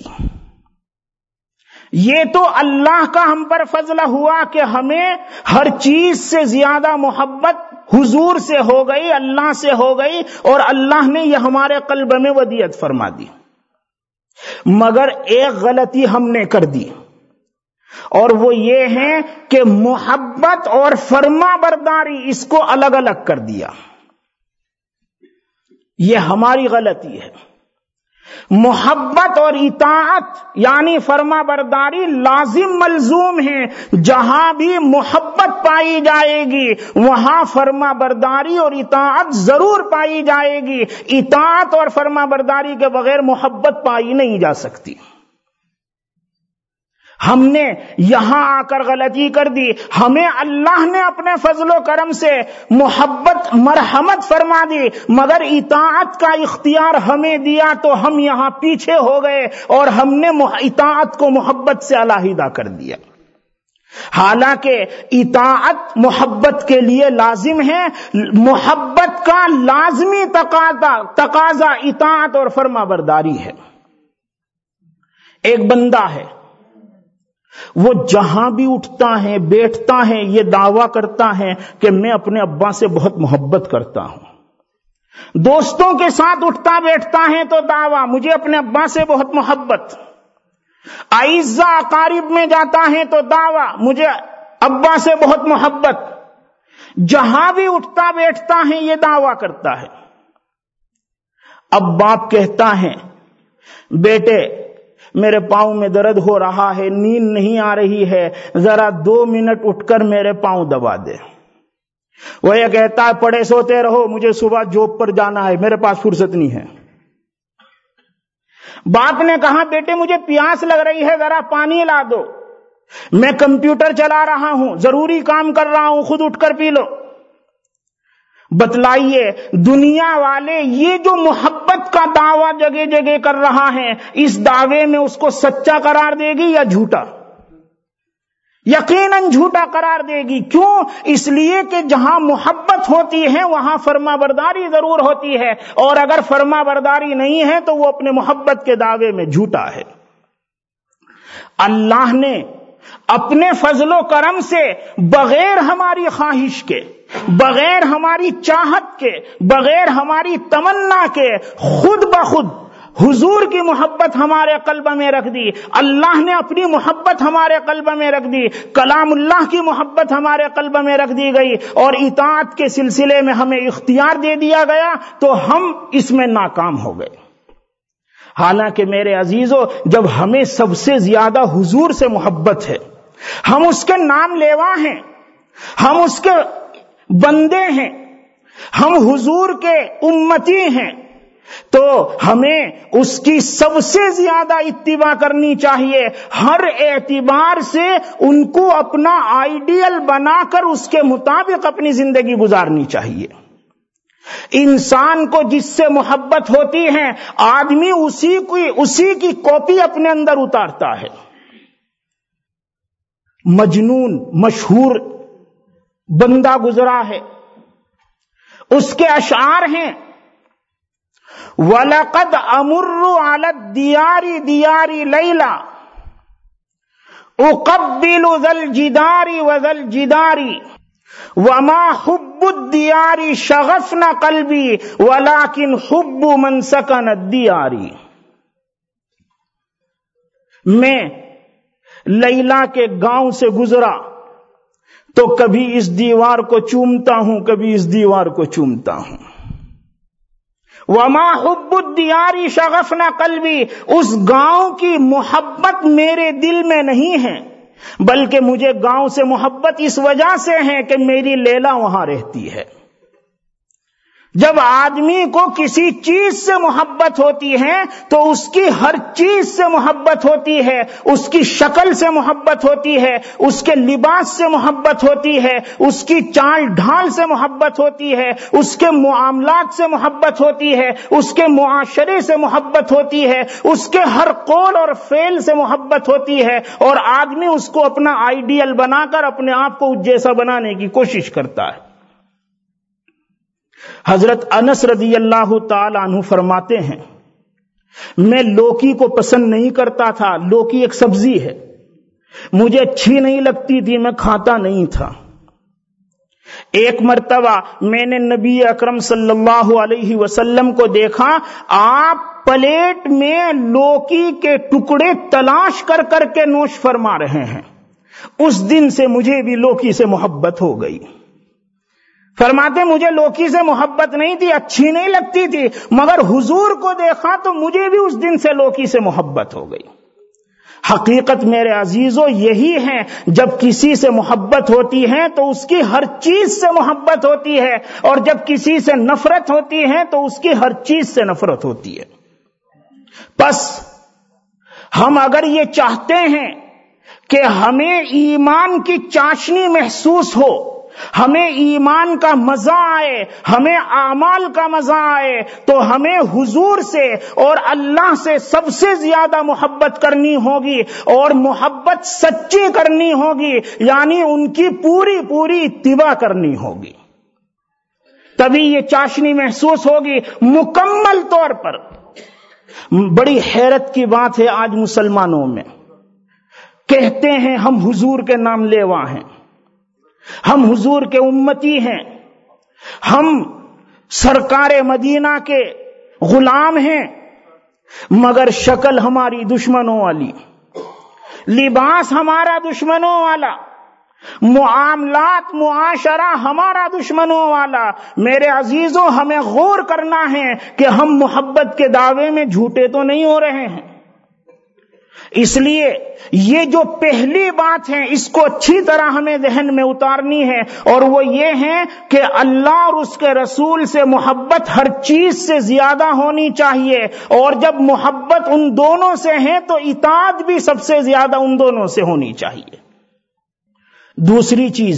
یہ تو اللہ کا ہم پر فضل ہوا کہ ہمیں ہر چیز سے زیادہ محبت حضور سے ہو گئی، اللہ سے ہو گئی، اور اللہ نے یہ ہمارے قلب میں ودیعت فرما دی. مگر ایک غلطی ہم نے کر دی، اور وہ یہ ہے کہ محبت اور فرما برداری اس کو الگ الگ کر دیا. یہ ہماری غلطی ہے. محبت اور اطاعت یعنی فرما برداری لازم ملزوم ہے. جہاں بھی محبت پائی جائے گی وہاں فرما برداری اور اطاعت ضرور پائی جائے گی. اطاعت اور فرما برداری کے بغیر محبت پائی نہیں جا سکتی. ہم نے یہاں آ کر غلطی کر دی. ہمیں اللہ نے اپنے فضل و کرم سے محبت مرحمت فرما دی، مگر اطاعت کا اختیار ہمیں دیا تو ہم یہاں پیچھے ہو گئے اور ہم نے اطاعت کو محبت سے علیحدہ کر دیا. حالانکہ اطاعت محبت کے لیے لازم ہے. محبت کا لازمی تقاضا اطاعت اور فرما برداری ہے. ایک بندہ ہے، وہ جہاں بھی اٹھتا ہے بیٹھتا ہے یہ دعویٰ کرتا ہے کہ میں اپنے ابا سے بہت محبت کرتا ہوں. دوستوں کے ساتھ اٹھتا بیٹھتا ہے تو دعویٰ مجھے اپنے ابا سے بہت محبت. اعزا اقارب میں جاتا ہے تو دعویٰ مجھے ابا سے بہت محبت. جہاں بھی اٹھتا بیٹھتا ہے یہ دعویٰ کرتا ہے. اب باپ کہتا ہے بیٹے میرے پاؤں میں درد ہو رہا ہے، نیند نہیں آ رہی ہے، ذرا 2 منٹ اٹھ کر میرے پاؤں دبا دے. وہ یہ کہتا ہے پڑے سوتے رہو، مجھے صبح جاب پر جانا ہے، میرے پاس فرصت نہیں ہے. باپ نے کہا بیٹے مجھے پیاس لگ رہی ہے، ذرا پانی لا دو، میں کمپیوٹر چلا رہا ہوں، ضروری کام کر رہا ہوں، خود اٹھ کر پی لو. بتلائیے دنیا والے یہ جو محبت کا دعویٰ جگہ جگہ کر رہا ہے، اس دعوے میں اس کو سچا قرار دے گی یا جھوٹا؟ یقیناً جھوٹا قرار دے گی. کیوں؟ اس لیے کہ جہاں محبت ہوتی ہے وہاں فرما برداری ضرور ہوتی ہے، اور اگر فرما برداری نہیں ہے تو وہ اپنے محبت کے دعوے میں جھوٹا ہے. اللہ نے اپنے فضل و کرم سے بغیر ہماری خواہش کے، بغیر ہماری چاہت کے، بغیر ہماری تمنا کے خود بخود حضور کی محبت ہمارے قلب میں رکھ دی. اللہ نے اپنی محبت ہمارے قلب میں رکھ دی، کلام اللہ کی محبت ہمارے قلب میں رکھ دی گئی، اور اطاعت کے سلسلے میں ہمیں اختیار دے دیا گیا تو ہم اس میں ناکام ہو گئے. حالانکہ میرے عزیزو جب ہمیں سب سے زیادہ حضور سے محبت ہے، ہم اس کے نام لیوا ہیں، ہم اس کے بندے ہیں، ہم حضور کے امتی ہیں، تو ہمیں اس کی سب سے زیادہ اتباع کرنی چاہیے. ہر اعتبار سے ان کو اپنا آئیڈیل بنا کر اس کے مطابق اپنی زندگی گزارنی چاہیے. انسان کو جس سے محبت ہوتی ہے آدمی اسی کی کاپی اپنے اندر اتارتا ہے. مجنون مشہور بندہ گزرا ہے، اس کے اشعار ہیں وَلَقَدْ أَمُرُّ عَلَى الدِّيَارِ دِيَارِ لَيْلَا أُقَبِّلُ ذَا الْجِدَارِ وَذَا الْجِدَارِ وَمَا حُبُّ الدِّيَارِ شَغَفْنَ قَلْبِي وَلَكِنْ حُبُّ مَنْ سَكَنَ الدِّيَارِ. میں لیلا کے گاؤں سے گزرا تو کبھی اس دیوار کو چومتا ہوں، کبھی اس دیوار کو چومتا ہوں. وَمَا حُبُّ الدِّيَارِ شَغَفْنَ قَلْبِي، اس گاؤں کی محبت میرے دل میں نہیں ہے، بلکہ مجھے گاؤں سے محبت اس وجہ سے ہے کہ میری لیلا وہاں رہتی ہے. جب آدمی کو کسی چیز سے محبت ہوتی ہے تو اس کی ہر چیز سے محبت ہوتی ہے، اس کی شکل سے محبت ہوتی ہے، اس کے لباس سے محبت ہوتی ہے، اس کی چال ڈھال سے محبت ہوتی ہے، اس کے معاملات سے محبت ہوتی ہے، اس کے معاشرے سے محبت ہوتی ہے، اس کے ہر قول اور فعل سے محبت ہوتی ہے، اور آدمی اس کو اپنا آئیڈیل بنا کر اپنے آپ کو اس جیسا بنانے کی کوشش کرتا ہے۔ حضرت انس رضی اللہ تعالی عنہ فرماتے ہیں، میں لوکی کو پسند نہیں کرتا تھا، لوکی ایک سبزی ہے، مجھے اچھی نہیں لگتی تھی، میں کھاتا نہیں تھا۔ ایک مرتبہ میں نے نبی اکرم صلی اللہ علیہ وسلم کو دیکھا، آپ پلیٹ میں لوکی کے ٹکڑے تلاش کر کر کے نوش فرما رہے ہیں۔ اس دن سے مجھے بھی لوکی سے محبت ہو گئی۔ فرماتے مجھے لوکی سے محبت نہیں تھی، اچھی نہیں لگتی تھی، مگر حضور کو دیکھا تو مجھے بھی اس دن سے لوکی سے محبت ہو گئی۔ حقیقت میرے عزیزو یہی ہے، جب کسی سے محبت ہوتی ہے تو اس کی ہر چیز سے محبت ہوتی ہے، اور جب کسی سے نفرت ہوتی ہے تو اس کی ہر چیز سے نفرت ہوتی ہے۔ پس ہم اگر یہ چاہتے ہیں کہ ہمیں ایمان کی چاشنی محسوس ہو، ہمیں ایمان کا مزہ آئے، ہمیں اعمال کا مزہ آئے، تو ہمیں حضور سے اور اللہ سے سب سے زیادہ محبت کرنی ہوگی، اور محبت سچی کرنی ہوگی، یعنی ان کی پوری پوری اتباع کرنی ہوگی، تبھی یہ چاشنی محسوس ہوگی مکمل طور پر۔ بڑی حیرت کی بات ہے، آج مسلمانوں میں کہتے ہیں ہم حضور کے نام لیوا ہیں، ہم حضور کے امتی ہیں، ہم سرکار مدینہ کے غلام ہیں، مگر شکل ہماری دشمنوں والی، لباس ہمارا دشمنوں والا، معاملات معاشرہ ہمارا دشمنوں والا۔ میرے عزیزوں، ہمیں غور کرنا ہے کہ ہم محبت کے دعوے میں جھوٹے تو نہیں ہو رہے ہیں۔ اس لیے یہ جو پہلی بات ہے اس کو اچھی طرح ہمیں ذہن میں اتارنی ہے، اور وہ یہ ہے کہ اللہ اور اس کے رسول سے محبت ہر چیز سے زیادہ ہونی چاہیے، اور جب محبت ان دونوں سے ہے تو اطاعت بھی سب سے زیادہ ان دونوں سے ہونی چاہیے۔ دوسری چیز،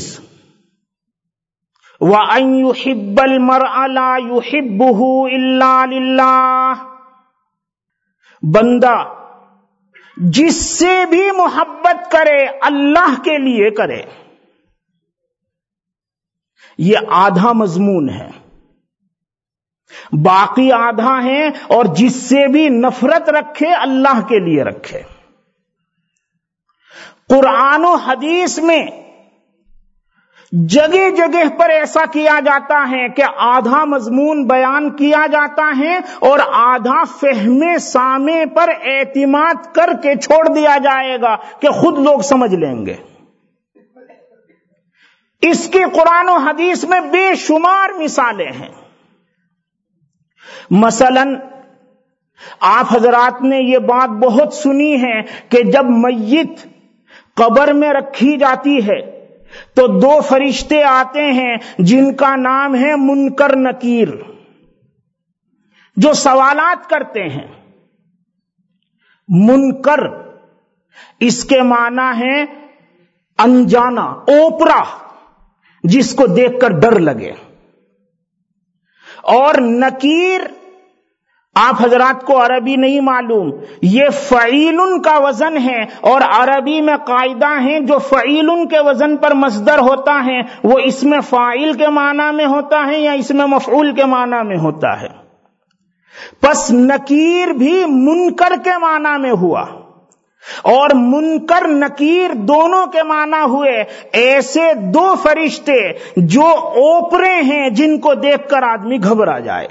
وَأَن يُحِبَّ الْمَرْءَ لَا يُحِبُّهُ إِلَّا لِلَّهِ، بندہ جس سے بھی محبت کرے اللہ کے لیے کرے، یہ آدھا مضمون ہے، باقی آدھا ہے، اور جس سے بھی نفرت رکھے اللہ کے لیے رکھے۔ قرآن و حدیث میں جگہ جگہ پر ایسا کیا جاتا ہے کہ آدھا مضمون بیان کیا جاتا ہے اور آدھا فہم سامع پر اعتماد کر کے چھوڑ دیا جائے گا کہ خود لوگ سمجھ لیں گے۔ اس کی قرآن و حدیث میں بے شمار مثالیں ہیں۔ مثلا آپ حضرات نے یہ بات بہت سنی ہے کہ جب میت قبر میں رکھی جاتی ہے تو دو فرشتے آتے ہیں جن کا نام ہے منکر نکیر، جو سوالات کرتے ہیں۔ منکر اس کے معنی ہے انجانا، اوپرا، جس کو دیکھ کر ڈر لگے، اور نکیر آپ حضرات کو عربی نہیں معلوم، یہ فعیلن کا وزن ہے، اور عربی میں قاعدہ ہے جو فعیلن کے وزن پر مصدر ہوتا ہے وہ اسم فاعل کے معنی میں ہوتا ہے یا اسم مفعول کے معنی میں ہوتا ہے۔ پس نکیر بھی منکر کے معنی میں ہوا، اور منکر نکیر دونوں کے معنی ہوئے ایسے دو فرشتے جو اوپرے ہیں جن کو دیکھ کر آدمی گھبرا جائے۔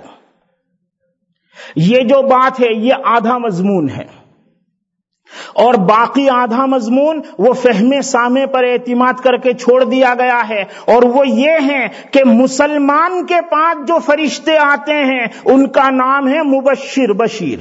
یہ جو بات ہے یہ آدھا مضمون ہے، اور باقی آدھا مضمون وہ فہم سامع پر اعتماد کر کے چھوڑ دیا گیا ہے، اور وہ یہ ہے کہ مسلمان کے پاس جو فرشتے آتے ہیں ان کا نام ہے مبشر، بشیر۔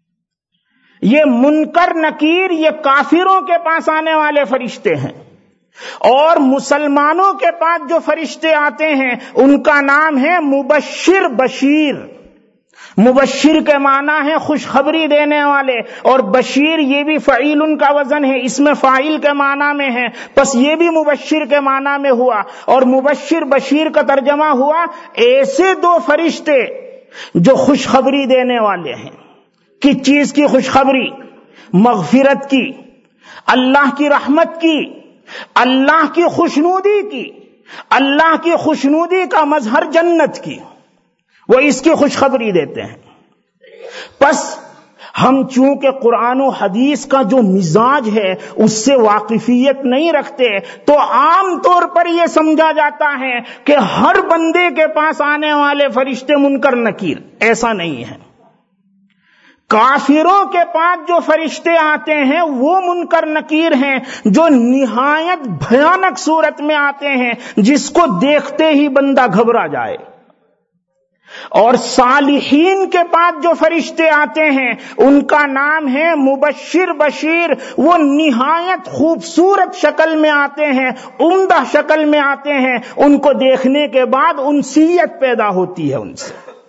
یہ منکر نکیر یہ کافروں کے پاس آنے والے فرشتے ہیں، اور مسلمانوں کے پاس جو فرشتے آتے ہیں ان کا نام ہے مبشر بشیر. مبشر کے معنی ہے خوشخبری دینے والے، اور بشیر یہ بھی فعیل کا وزن ہے، اس میں فاعل کے معنی میں ہے، پس یہ بھی مبشر کے معنی میں ہوا. اور مبشر بشیر کا ترجمہ ہوا ایسے دو فرشتے جو خوشخبری دینے والے ہیں. کس چیز کی خوشخبری؟ مغفرت کی، اللہ کی رحمت کی، اللہ کی خوشنودی کی. اللہ کی خوشنودی کا مظہر جنت کی، وہ اس کی خوشخبری دیتے ہیں. پس ہم چونکہ قرآن و حدیث کا جو مزاج ہے اس سے واقفیت نہیں رکھتے، تو عام طور پر یہ سمجھا جاتا ہے کہ ہر بندے کے پاس آنے والے فرشتے منکر نکیر. ایسا نہیں ہے. کافروں کے پاس جو فرشتے آتے ہیں وہ منکر نکیر ہیں، جو نہایت بھیانک صورت میں آتے ہیں جس کو دیکھتے ہی بندہ گھبرا جائے. اور صالحین کے پاس جو فرشتے آتے ہیں ان کا نام ہے مبشر بشیر. وہ نہایت خوبصورت شکل میں آتے ہیں، عمدہ شکل میں آتے ہیں، ان کو دیکھنے کے بعد انسیت پیدا ہوتی ہے ان سے.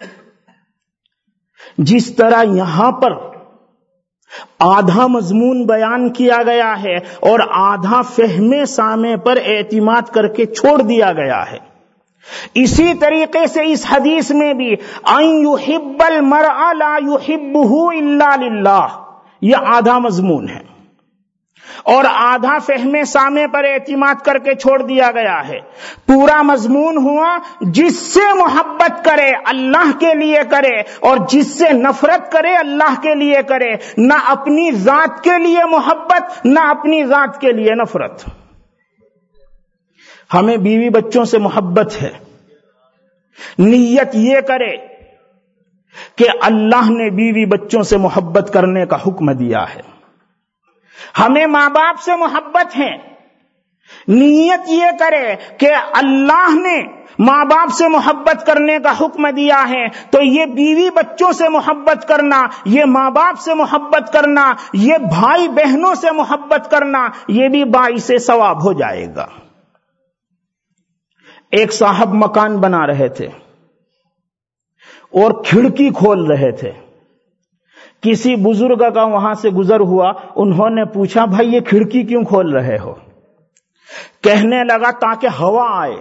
جس طرح یہاں پر آدھا مضمون بیان کیا گیا ہے اور آدھا فہم سامع پر اعتماد کر کے چھوڑ دیا گیا ہے، اسی طریقے سے اس حدیث میں بھی ان یحب المرء لا یحبہ الا للہ، یہ آدھا مضمون ہے. اور آدھا فہم سامع پر اعتماد کر کے چھوڑ دیا گیا ہے. پورا مضمون ہوا جس سے محبت کرے اللہ کے لیے کرے، اور جس سے نفرت کرے اللہ کے لیے کرے. نہ اپنی ذات کے لیے محبت، نہ اپنی ذات کے لیے نفرت. ہمیں بیوی بچوں سے محبت ہے، نیت یہ کرے کہ اللہ نے بیوی بچوں سے محبت کرنے کا حکم دیا ہے. ہمیں ماں باپ سے محبت ہے، نیت یہ کرے کہ اللہ نے ماں باپ سے محبت کرنے کا حکم دیا ہے، تو یہ بیوی بچوں سے محبت کرنا، یہ ماں باپ سے محبت کرنا، یہ بھائی بہنوں سے محبت کرنا، یہ بھی باعث ثواب ہو جائے گا. ایک صاحب مکان بنا رہے تھے اور کھڑکی کھول رہے تھے. کسی بزرگ کا وہاں سے گزر ہوا، انہوں نے پوچھا بھائی یہ کھڑکی کیوں کھول رہے ہو؟ کہنے لگا تاکہ ہوا آئے.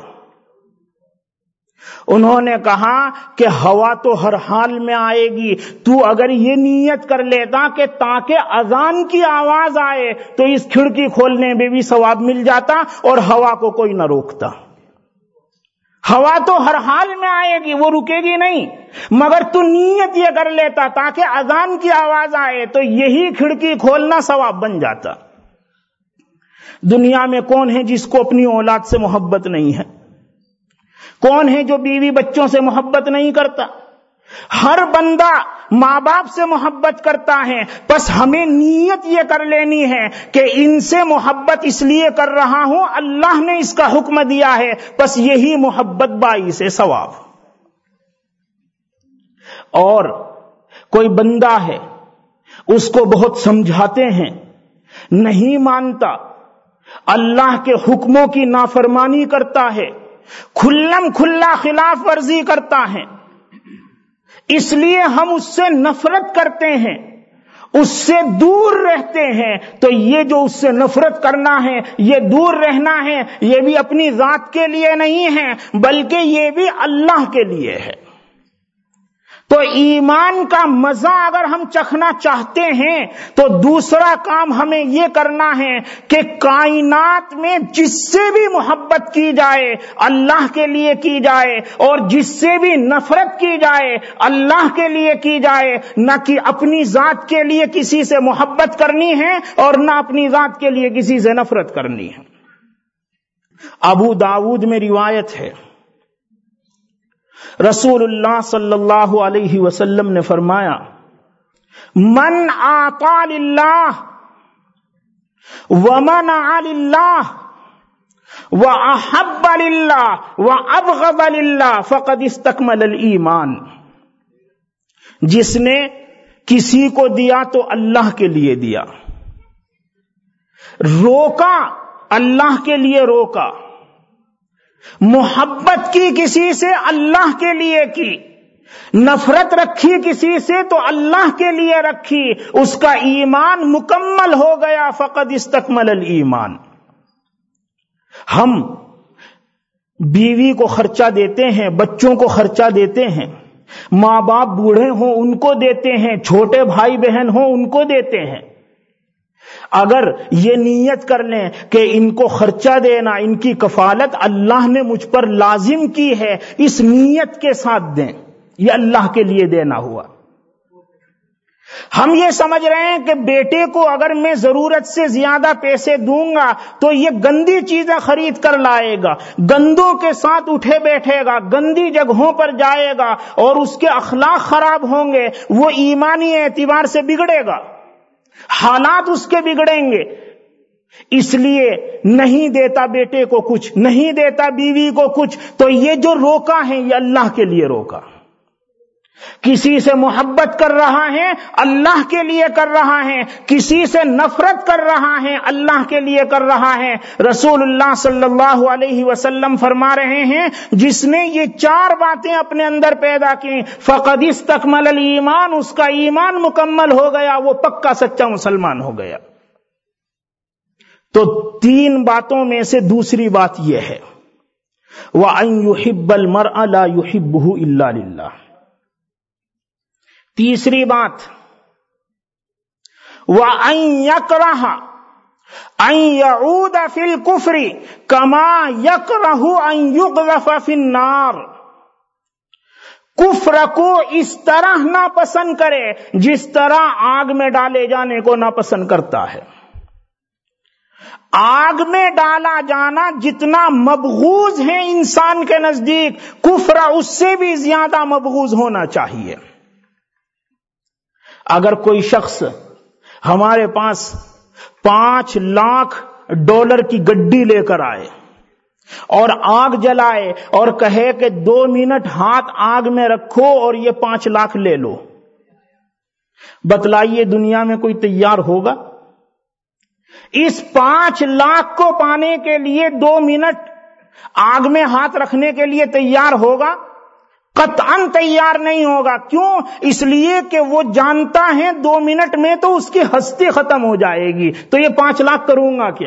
انہوں نے کہا کہ ہوا تو ہر حال میں آئے گی، تو اگر یہ نیت کر لیتا کہ تاکہ اذان کی آواز آئے تو اس کھڑکی کھولنے میں بھی ثواب مل جاتا اور ہوا کو کوئی نہ روکتا. ہوا تو ہر حال میں آئے گی، وہ رکے گی نہیں، مگر تو نیت یہ کر لیتا تاکہ اذان کی آواز آئے تو یہی کھڑکی کھولنا ثواب بن جاتا. دنیا میں کون ہے جس کو اپنی اولاد سے محبت نہیں ہے؟ کون ہے جو بیوی بچوں سے محبت نہیں کرتا؟ ہر بندہ ماں باپ سے محبت کرتا ہے. بس ہمیں نیت یہ کر لینی ہے کہ ان سے محبت اس لیے کر رہا ہوں، اللہ نے اس کا حکم دیا ہے، بس یہی محبت باعث ثواب. اور کوئی بندہ ہے، اس کو بہت سمجھاتے ہیں، نہیں مانتا، اللہ کے حکموں کی نافرمانی کرتا ہے، کھلم کھلا خلاف ورزی کرتا ہے، اس لیے ہم اس سے نفرت کرتے ہیں، اس سے دور رہتے ہیں. تو یہ جو اس سے نفرت کرنا ہے، یہ دور رہنا ہے، یہ بھی اپنی ذات کے لیے نہیں ہے بلکہ یہ بھی اللہ کے لیے ہے. تو ایمان کا مزہ اگر ہم چکھنا چاہتے ہیں تو دوسرا کام ہمیں یہ کرنا ہے کہ کائنات میں جس سے بھی محبت کی جائے اللہ کے لیے کی جائے، اور جس سے بھی نفرت کی جائے اللہ کے لیے کی جائے. نہ کہ اپنی ذات کے لیے کسی سے محبت کرنی ہے اور نہ اپنی ذات کے لیے کسی سے نفرت کرنی ہے. ابو داؤد میں روایت ہے، رسول اللہ صلی اللہ علیہ وسلم نے فرمایا من آطا للہ ومنع للہ واحب للہ وابغض للہ فقد استکمل الایمان. جس نے کسی کو دیا تو اللہ کے لیے دیا، روکا اللہ کے لیے روکا، محبت کی کسی سے اللہ کے لیے کی، نفرت رکھی کسی سے تو اللہ کے لیے رکھی، اس کا ایمان مکمل ہو گیا، فقد استکمل الایمان۔ ہم بیوی کو خرچہ دیتے ہیں، بچوں کو خرچہ دیتے ہیں، ماں باپ بوڑھے ہوں ان کو دیتے ہیں، چھوٹے بھائی بہن ہوں ان کو دیتے ہیں۔ اگر یہ نیت کر لیں کہ ان کو خرچہ دینا، ان کی کفالت اللہ نے مجھ پر لازم کی ہے، اس نیت کے ساتھ دیں، یہ اللہ کے لیے دینا ہوا۔ ہم یہ سمجھ رہے ہیں کہ بیٹے کو اگر میں ضرورت سے زیادہ پیسے دوں گا تو یہ گندی چیزیں خرید کر لائے گا، گندوں کے ساتھ اٹھے بیٹھے گا، گندی جگہوں پر جائے گا اور اس کے اخلاق خراب ہوں گے، وہ ایمانی اعتبار سے بگڑے گا، حالات اس کے بگڑیں گے۔ اس لیے نہیں دیتا بیٹے کو کچھ، نہیں دیتا بیوی کو کچھ، تو یہ جو روکا ہے یہ اللہ کے لیے روکا۔ کسی سے محبت کر رہا ہے اللہ کے لیے کر رہا ہے، کسی سے نفرت کر رہا ہے اللہ کے لیے کر رہا ہے۔ رسول اللہ صلی اللہ علیہ وسلم فرما رہے ہیں جس نے یہ 4 باتیں اپنے اندر پیدا کی فقد استکمل الایمان، اس کا ایمان مکمل ہو گیا، وہ پکا سچا مسلمان ہو گیا۔ تو 3 باتوں میں سے دوسری بات یہ ہے وَأَن يُحِبَّ الْمَرْءَ لَا يُحِبُّهُ إِلَّا لِلَّهِ۔ تیسری بات وَأَن يَكْرَهَ أَن يَعُودَ فِي الْكُفْرِ كَمَا يَكْرَهُ أَن يُقْذَفَ فِي النَّارِ، کفر کو اس طرح ناپسند کرے جس طرح آگ میں ڈالے جانے کو ناپسند کرتا ہے۔ آگ میں ڈالا جانا جتنا مبغوض ہے انسان کے نزدیک، کفر اس سے بھی زیادہ مبغوض ہونا چاہیے۔ اگر کوئی شخص ہمارے پاس 5 لاکھ ڈالر کی گڈی لے کر آئے اور آگ جلائے اور کہے کہ 2 منٹ ہاتھ آگ میں رکھو اور یہ 5 لاکھ لے لو، بتلائیے دنیا میں کوئی تیار ہوگا؟ اس 5 لاکھ کو پانے کے لیے 2 منٹ آگ میں ہاتھ رکھنے کے لیے تیار ہوگا؟ قطعاً تیار نہیں ہوگا۔ کیوں؟ اس لیے کہ وہ جانتا ہے 2 منٹ میں تو اس کی ہستی ختم ہو جائے گی، تو یہ 5 لاکھ کروں گا کیا؟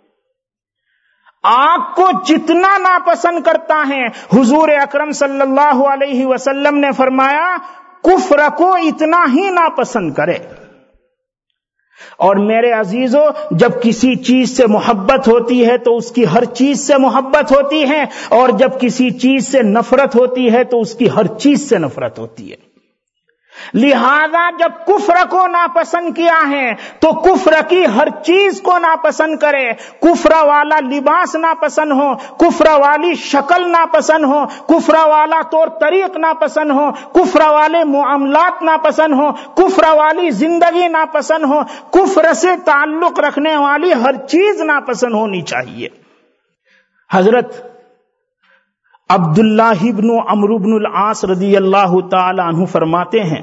آگ کو جتنا ناپسند کرتا ہے، حضور اکرم صلی اللہ علیہ وسلم نے فرمایا کفر کو اتنا ہی ناپسند کرے۔ اور میرے عزیزو، جب کسی چیز سے محبت ہوتی ہے تو اس کی ہر چیز سے محبت ہوتی ہے، اور جب کسی چیز سے نفرت ہوتی ہے تو اس کی ہر چیز سے نفرت ہوتی ہے۔ لہذا جب کفر کو ناپسند کیا ہے تو کفر کی ہر چیز کو ناپسند کرے، کفر والا لباس ناپسند ہو، کفر والی شکل ناپسند ہو، کفر والا طور طریق ناپسند ہو، کفر والے معاملات ناپسند ہو، کفر والی زندگی ناپسند ہو، کفر سے تعلق رکھنے والی ہر چیز ناپسند ہونی چاہیے۔ حضرت عبداللہ ابن عمرو بن العاص رضی اللہ تعالی عنہ فرماتے ہیں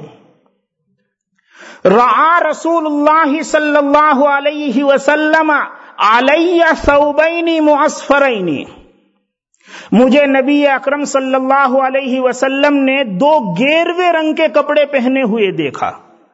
رعا رسول اللہ صلی اللہ علیہ وسلم علی ثوبین معصفرین، مجھے نبی اکرم صلی اللہ علیہ وسلم نے 2 گیروے رنگ کے کپڑے پہنے ہوئے دیکھا۔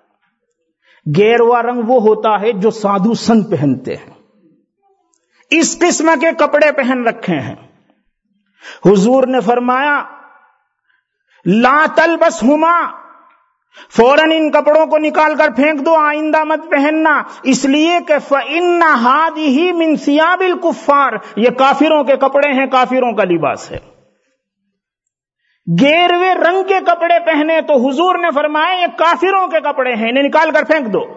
گیروا رنگ وہ ہوتا ہے جو سادھو سنت پہنتے ہیں، اس قسم کے کپڑے پہن رکھے ہیں۔ حضور نے فرمایا لا تلبسہما، فوراً ان کپڑوں کو نکال کر پھینک دو، آئندہ مت پہننا، اس لیے کہ فَإِنَّ هَذِهِ مِنْ ثِيَابِ الْكُفَّارِ، یہ کافروں کے کپڑے ہیں، کافروں کا لباس ہے۔ گیروے رنگ کے کپڑے پہنے تو حضور نے فرمایا یہ کافروں کے کپڑے ہیں، انہیں نکال کر پھینک دو۔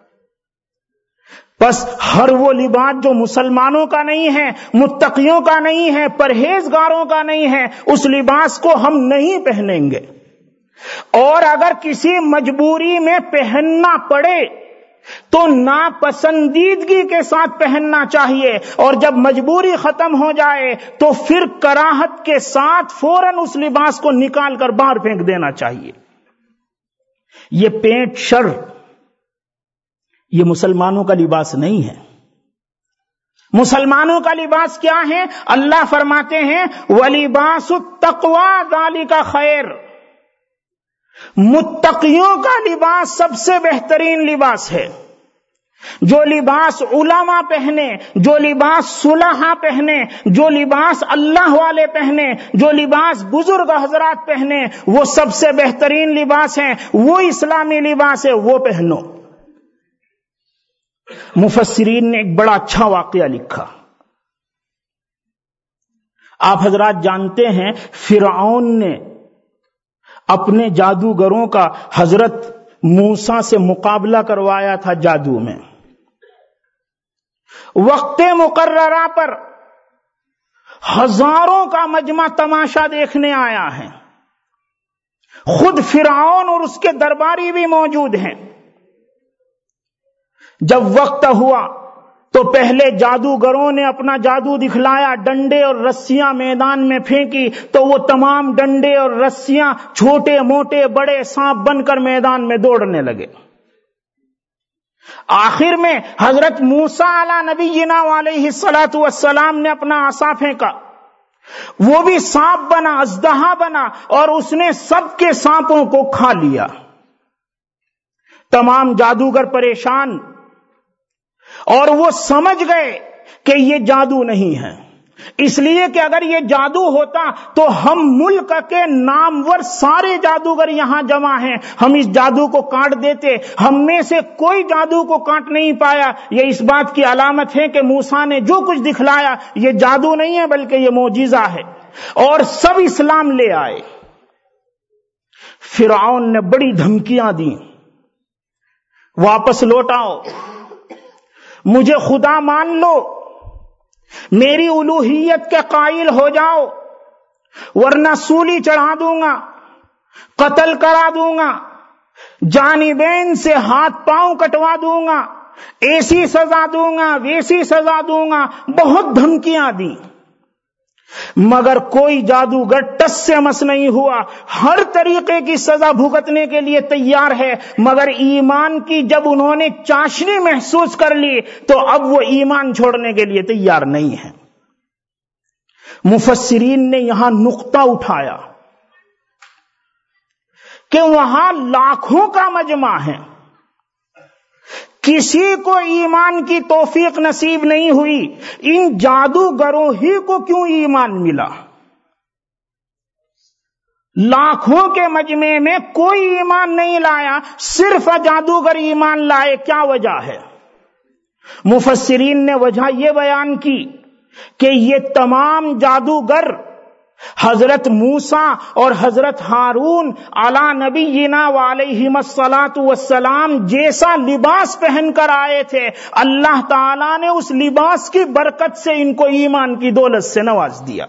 بس ہر وہ لباس جو مسلمانوں کا نہیں ہے، متقیوں کا نہیں ہے، پرہیزگاروں کا نہیں ہے، اس لباس کو ہم نہیں پہنیں گے۔ اور اگر کسی مجبوری میں پہننا پڑے تو ناپسندیدگی کے ساتھ پہننا چاہیے، اور جب مجبوری ختم ہو جائے تو پھر کراہت کے ساتھ فوراً اس لباس کو نکال کر باہر پھینک دینا چاہیے۔ یہ پینٹ شرٹ یہ مسلمانوں کا لباس نہیں ہے۔ مسلمانوں کا لباس کیا ہے؟ اللہ فرماتے ہیں وَلِبَاسُ التَّقْوَىٰ ذَلِكَ خَيْرٌ، متقیوں کا لباس سب سے بہترین لباس ہے۔ جو لباس علماء پہنے، جو لباس صلحاء پہنے، جو لباس اللہ والے پہنے، جو لباس بزرگ حضرات پہنے، وہ سب سے بہترین لباس ہے، وہ اسلامی لباس ہے، وہ پہنو۔ مفسرین نے ایک بڑا اچھا واقعہ لکھا۔ آپ حضرات جانتے ہیں فرعون نے اپنے جادوگروں کا حضرت موسیٰ سے مقابلہ کروایا تھا جادو میں۔ وقت مقررہ پر ہزاروں کا مجمع تماشا دیکھنے آیا ہے، خود فرعون اور اس کے درباری بھی موجود ہیں۔ جب وقت ہوا تو پہلے جادوگروں نے اپنا جادو دکھلایا، ڈنڈے اور رسیاں میدان میں پھینکی تو وہ تمام ڈنڈے اور رسیاں چھوٹے موٹے بڑے سانپ بن کر میدان میں دوڑنے لگے۔ آخر میں حضرت موسیٰ علیہ نبینا علیہ الصلوۃ والسلام نے اپنا عصا پھینکا، وہ بھی سانپ بنا، اژدہا بنا، اور اس نے سب کے سانپوں کو کھا لیا۔ تمام جادوگر پریشان، اور وہ سمجھ گئے کہ یہ جادو نہیں ہے، اس لیے کہ اگر یہ جادو ہوتا تو ہم ملک کے نامور سارے جادوگر یہاں جمع ہیں، ہم اس جادو کو کاٹ دیتے۔ ہم میں سے کوئی جادو کو کاٹ نہیں پایا۔ یہ اس بات کی علامت ہے کہ موسیٰ نے جو کچھ دکھلایا یہ جادو نہیں ہے بلکہ یہ معجزہ ہے، اور سب اسلام لے آئے۔ فرعون نے بڑی دھمکیاں دیں، واپس لوٹاؤ، مجھے خدا مان لو، میری الوہیت کے قائل ہو جاؤ، ورنہ سولی چڑھا دوں گا، قتل کرا دوں گا، جانبین سے ہاتھ پاؤں کٹوا دوں گا، ایسی سزا دوں گا، ویسی سزا دوں گا، بہت دھمکیاں دی۔ مگر کوئی جادوگر ٹس سے مس نہیں ہوا، ہر طریقے کی سزا بھگتنے کے لیے تیار ہے، مگر ایمان کی جب انہوں نے چاشنی محسوس کر لی تو اب وہ ایمان چھوڑنے کے لیے تیار نہیں ہے۔ مفسرین نے یہاں نقطہ اٹھایا کہ وہاں لاکھوں کا مجمع ہے، کسی کو ایمان کی توفیق نصیب نہیں ہوئی، ان جادوگروں ہی کو کیوں ایمان ملا؟ لاکھوں کے مجمع میں کوئی ایمان نہیں لایا، صرف جادوگر ایمان لائے، کیا وجہ ہے؟ مفسرین نے وجہ یہ بیان کی کہ یہ تمام جادوگر حضرت موسیٰ اور حضرت ہارون علی نبینا وعلیہم الصلاۃ والسلام جیسا لباس پہن کر آئے تھے، اللہ تعالیٰ نے اس لباس کی برکت سے ان کو ایمان کی دولت سے نواز دیا۔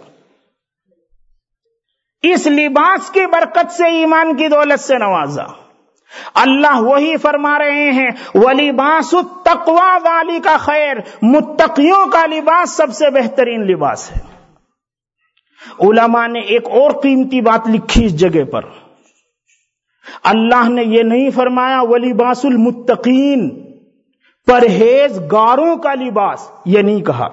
اس لباس کی برکت سے ایمان کی دولت سے نوازا۔ اللہ وہی فرما رہے ہیں وَلِبَاسُ التَّقْوَىٰ ذَلِكَ خَيْرٌ، متقیوں کا لباس سب سے بہترین لباس ہے۔ علماء نے ایک اور قیمتی بات لکھی اس جگہ پر، اللہ نے یہ نہیں فرمایا وَلِبَاسُ الْمُتَّقِينَ، پرہیزگاروں کا لباس، یہ نہیں کہا،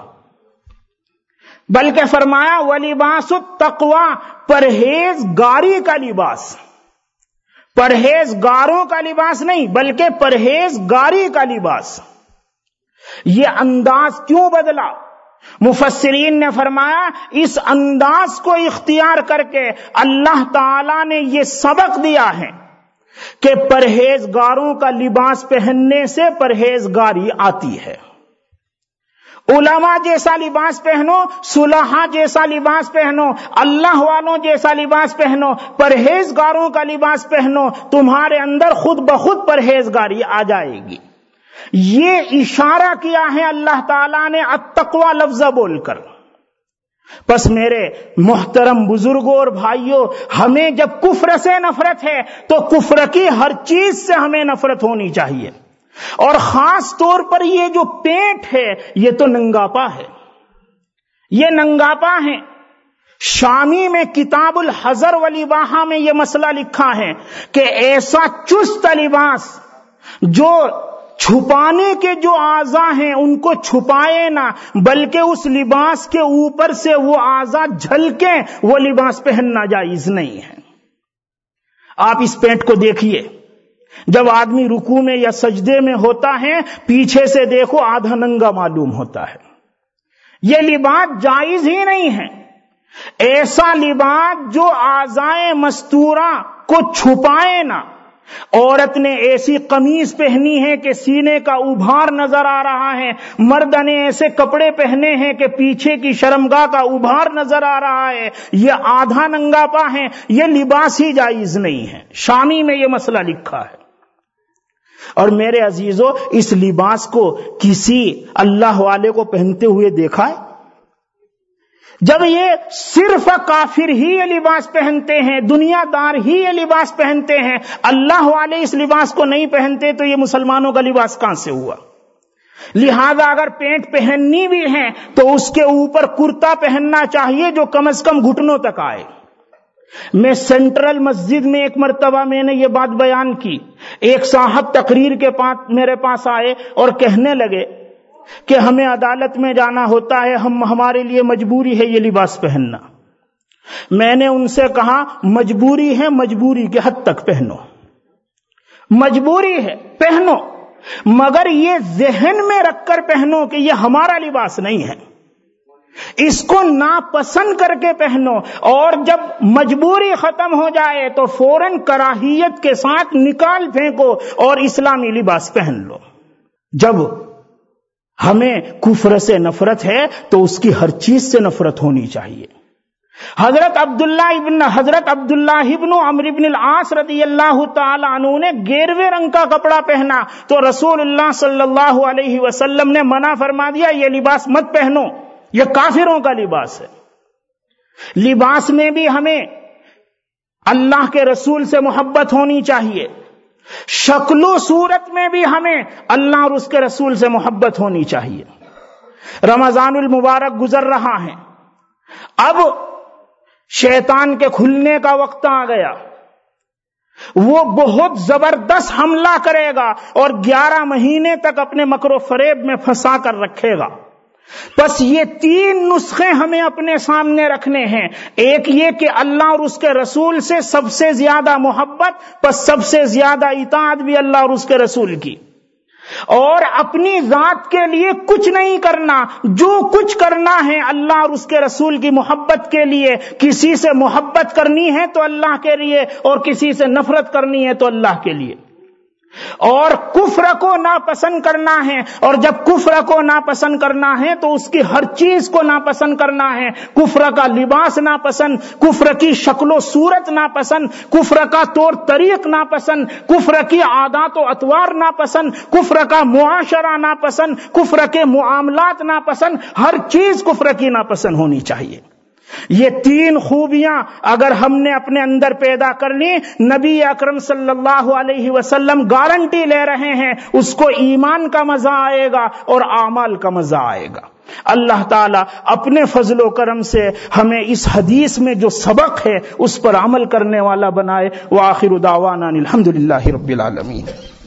بلکہ فرمایا وَلِبَاسُ التَّقْوَىٰ، پرہیزگاری کا لباس۔ پرہیزگاروں کا لباس نہیں بلکہ پرہیزگاری کا لباس۔ یہ انداز کیوں بدلا؟ مفسرین نے فرمایا اس انداز کو اختیار کر کے اللہ تعالی نے یہ سبق دیا ہے کہ پرہیزگاروں کا لباس پہننے سے پرہیزگاری آتی ہے۔ علماء جیسا لباس پہنو، صلحاء جیسا لباس پہنو، اللہ والوں جیسا لباس پہنو، پرہیزگاروں کا لباس پہنو، تمہارے اندر خود بخود پرہیزگاری آ جائے گی۔ یہ اشارہ کیا ہے اللہ تعالیٰ نے التقویٰ لفظ بول کر۔ پس میرے محترم بزرگوں اور بھائیوں، ہمیں جب کفر سے نفرت ہے تو کفر کی ہر چیز سے ہمیں نفرت ہونی چاہیے، اور خاص طور پر یہ جو پینٹ ہے یہ تو ننگاپا ہے، یہ ننگاپا ہے۔ شامی میں کتاب الحذر والاباحہ میں یہ مسئلہ لکھا ہے کہ ایسا چست لباس جو چھپانے کے جو اعضاء ہیں ان کو چھپائے نہ، بلکہ اس لباس کے اوپر سے وہ اعضاء جھلکیں، وہ لباس پہننا جائز نہیں ہے۔ آپ اس پینٹ کو دیکھیے، جب آدمی رکوع میں یا سجدے میں ہوتا ہے پیچھے سے دیکھو آدھا ننگا معلوم ہوتا ہے، یہ لباس جائز ہی نہیں ہے۔ ایسا لباس جو اعضائے مستورہ کو چھپائے نہ۔ عورت نے ایسی قمیص پہنی ہے کہ سینے کا ابھار نظر آ رہا ہے، مرد نے ایسے کپڑے پہنے ہیں کہ پیچھے کی شرمگاہ کا ابھار نظر آ رہا ہے، یہ آدھا ننگا پا ہے، یہ لباس ہی جائز نہیں ہے۔ شامی میں یہ مسئلہ لکھا ہے۔ اور میرے عزیزو، اس لباس کو کسی اللہ والے کو پہنتے ہوئے دیکھا ہے؟ جب یہ صرف کافر ہی یہ لباس پہنتے ہیں، دنیا دار ہی یہ لباس پہنتے ہیں، اللہ والے اس لباس کو نہیں پہنتے، تو یہ مسلمانوں کا لباس کہاں سے ہوا؟ لہذا اگر پینٹ پہننی بھی ہے تو اس کے اوپر کرتا پہننا چاہیے جو کم از کم گھٹنوں تک آئے۔ میں سینٹرل مسجد میں ایک مرتبہ میں نے یہ بات بیان کی، ایک صاحب تقریر کے پاس میرے پاس آئے اور کہنے لگے کہ ہمیں عدالت میں جانا ہوتا ہے، ہمارے لیے مجبوری ہے یہ لباس پہننا۔ میں نے ان سے کہا مجبوری ہے، مجبوری کے حد تک پہنو، مجبوری ہے پہنو، مگر یہ ذہن میں رکھ کر پہنو کہ یہ ہمارا لباس نہیں ہے، اس کو ناپسند کر کے پہنو، اور جب مجبوری ختم ہو جائے تو فوراً کراہیت کے ساتھ نکال پھینکو اور اسلامی لباس پہن لو۔ جب ہمیں کفر سے نفرت ہے تو اس کی ہر چیز سے نفرت ہونی چاہیے۔ حضرت عبداللہ ابن عمرو بن العاص رضی اللہ تعالی عنہ نے گیروے رنگ کا کپڑا پہنا تو رسول اللہ صلی اللہ علیہ وسلم نے منع فرما دیا، یہ لباس مت پہنو، یہ کافروں کا لباس ہے۔ لباس میں بھی ہمیں اللہ کے رسول سے محبت ہونی چاہیے، شکل و صورت میں بھی ہمیں اللہ اور اس کے رسول سے محبت ہونی چاہیے۔ رمضان المبارک گزر رہا ہے، اب شیطان کے کھلنے کا وقت آ گیا، وہ بہت زبردست حملہ کرے گا اور 11 مہینے تک اپنے مکر و فریب میں پھنسا کر رکھے گا۔ بس یہ 3 نسخے ہمیں اپنے سامنے رکھنے ہیں، ایک یہ کہ اللہ اور اس کے رسول سے سب سے زیادہ محبت، بس سب سے زیادہ اطاعت بھی اللہ اور اس کے رسول کی، اور اپنی ذات کے لیے کچھ نہیں کرنا، جو کچھ کرنا ہے اللہ اور اس کے رسول کی محبت کے لیے۔ کسی سے محبت کرنی ہے تو اللہ کے لیے، اور کسی سے نفرت کرنی ہے تو اللہ کے لیے، اور کفر کو ناپسند کرنا ہے، اور جب کفر کو ناپسند کرنا ہے تو اس کی ہر چیز کو ناپسند کرنا ہے۔ کفر کا لباس ناپسند، کفر کی شکل و صورت ناپسند، کفر کا طور طریق ناپسند، کفر کی عادات و اطوار ناپسند، کفر کا معاشرہ ناپسند، کفر کے معاملات ناپسند، ہر چیز کفر کی ناپسند ہونی چاہیے۔ یہ 3 خوبیاں اگر ہم نے اپنے اندر پیدا کر لی، نبی اکرم صلی اللہ علیہ وسلم گارنٹی لے رہے ہیں اس کو ایمان کا مزہ آئے گا اور اعمال کا مزہ آئے گا۔ اللہ تعالیٰ اپنے فضل و کرم سے ہمیں اس حدیث میں جو سبق ہے اس پر عمل کرنے والا بنائے۔ وآخر دعوانا الحمدللہ رب العالمین۔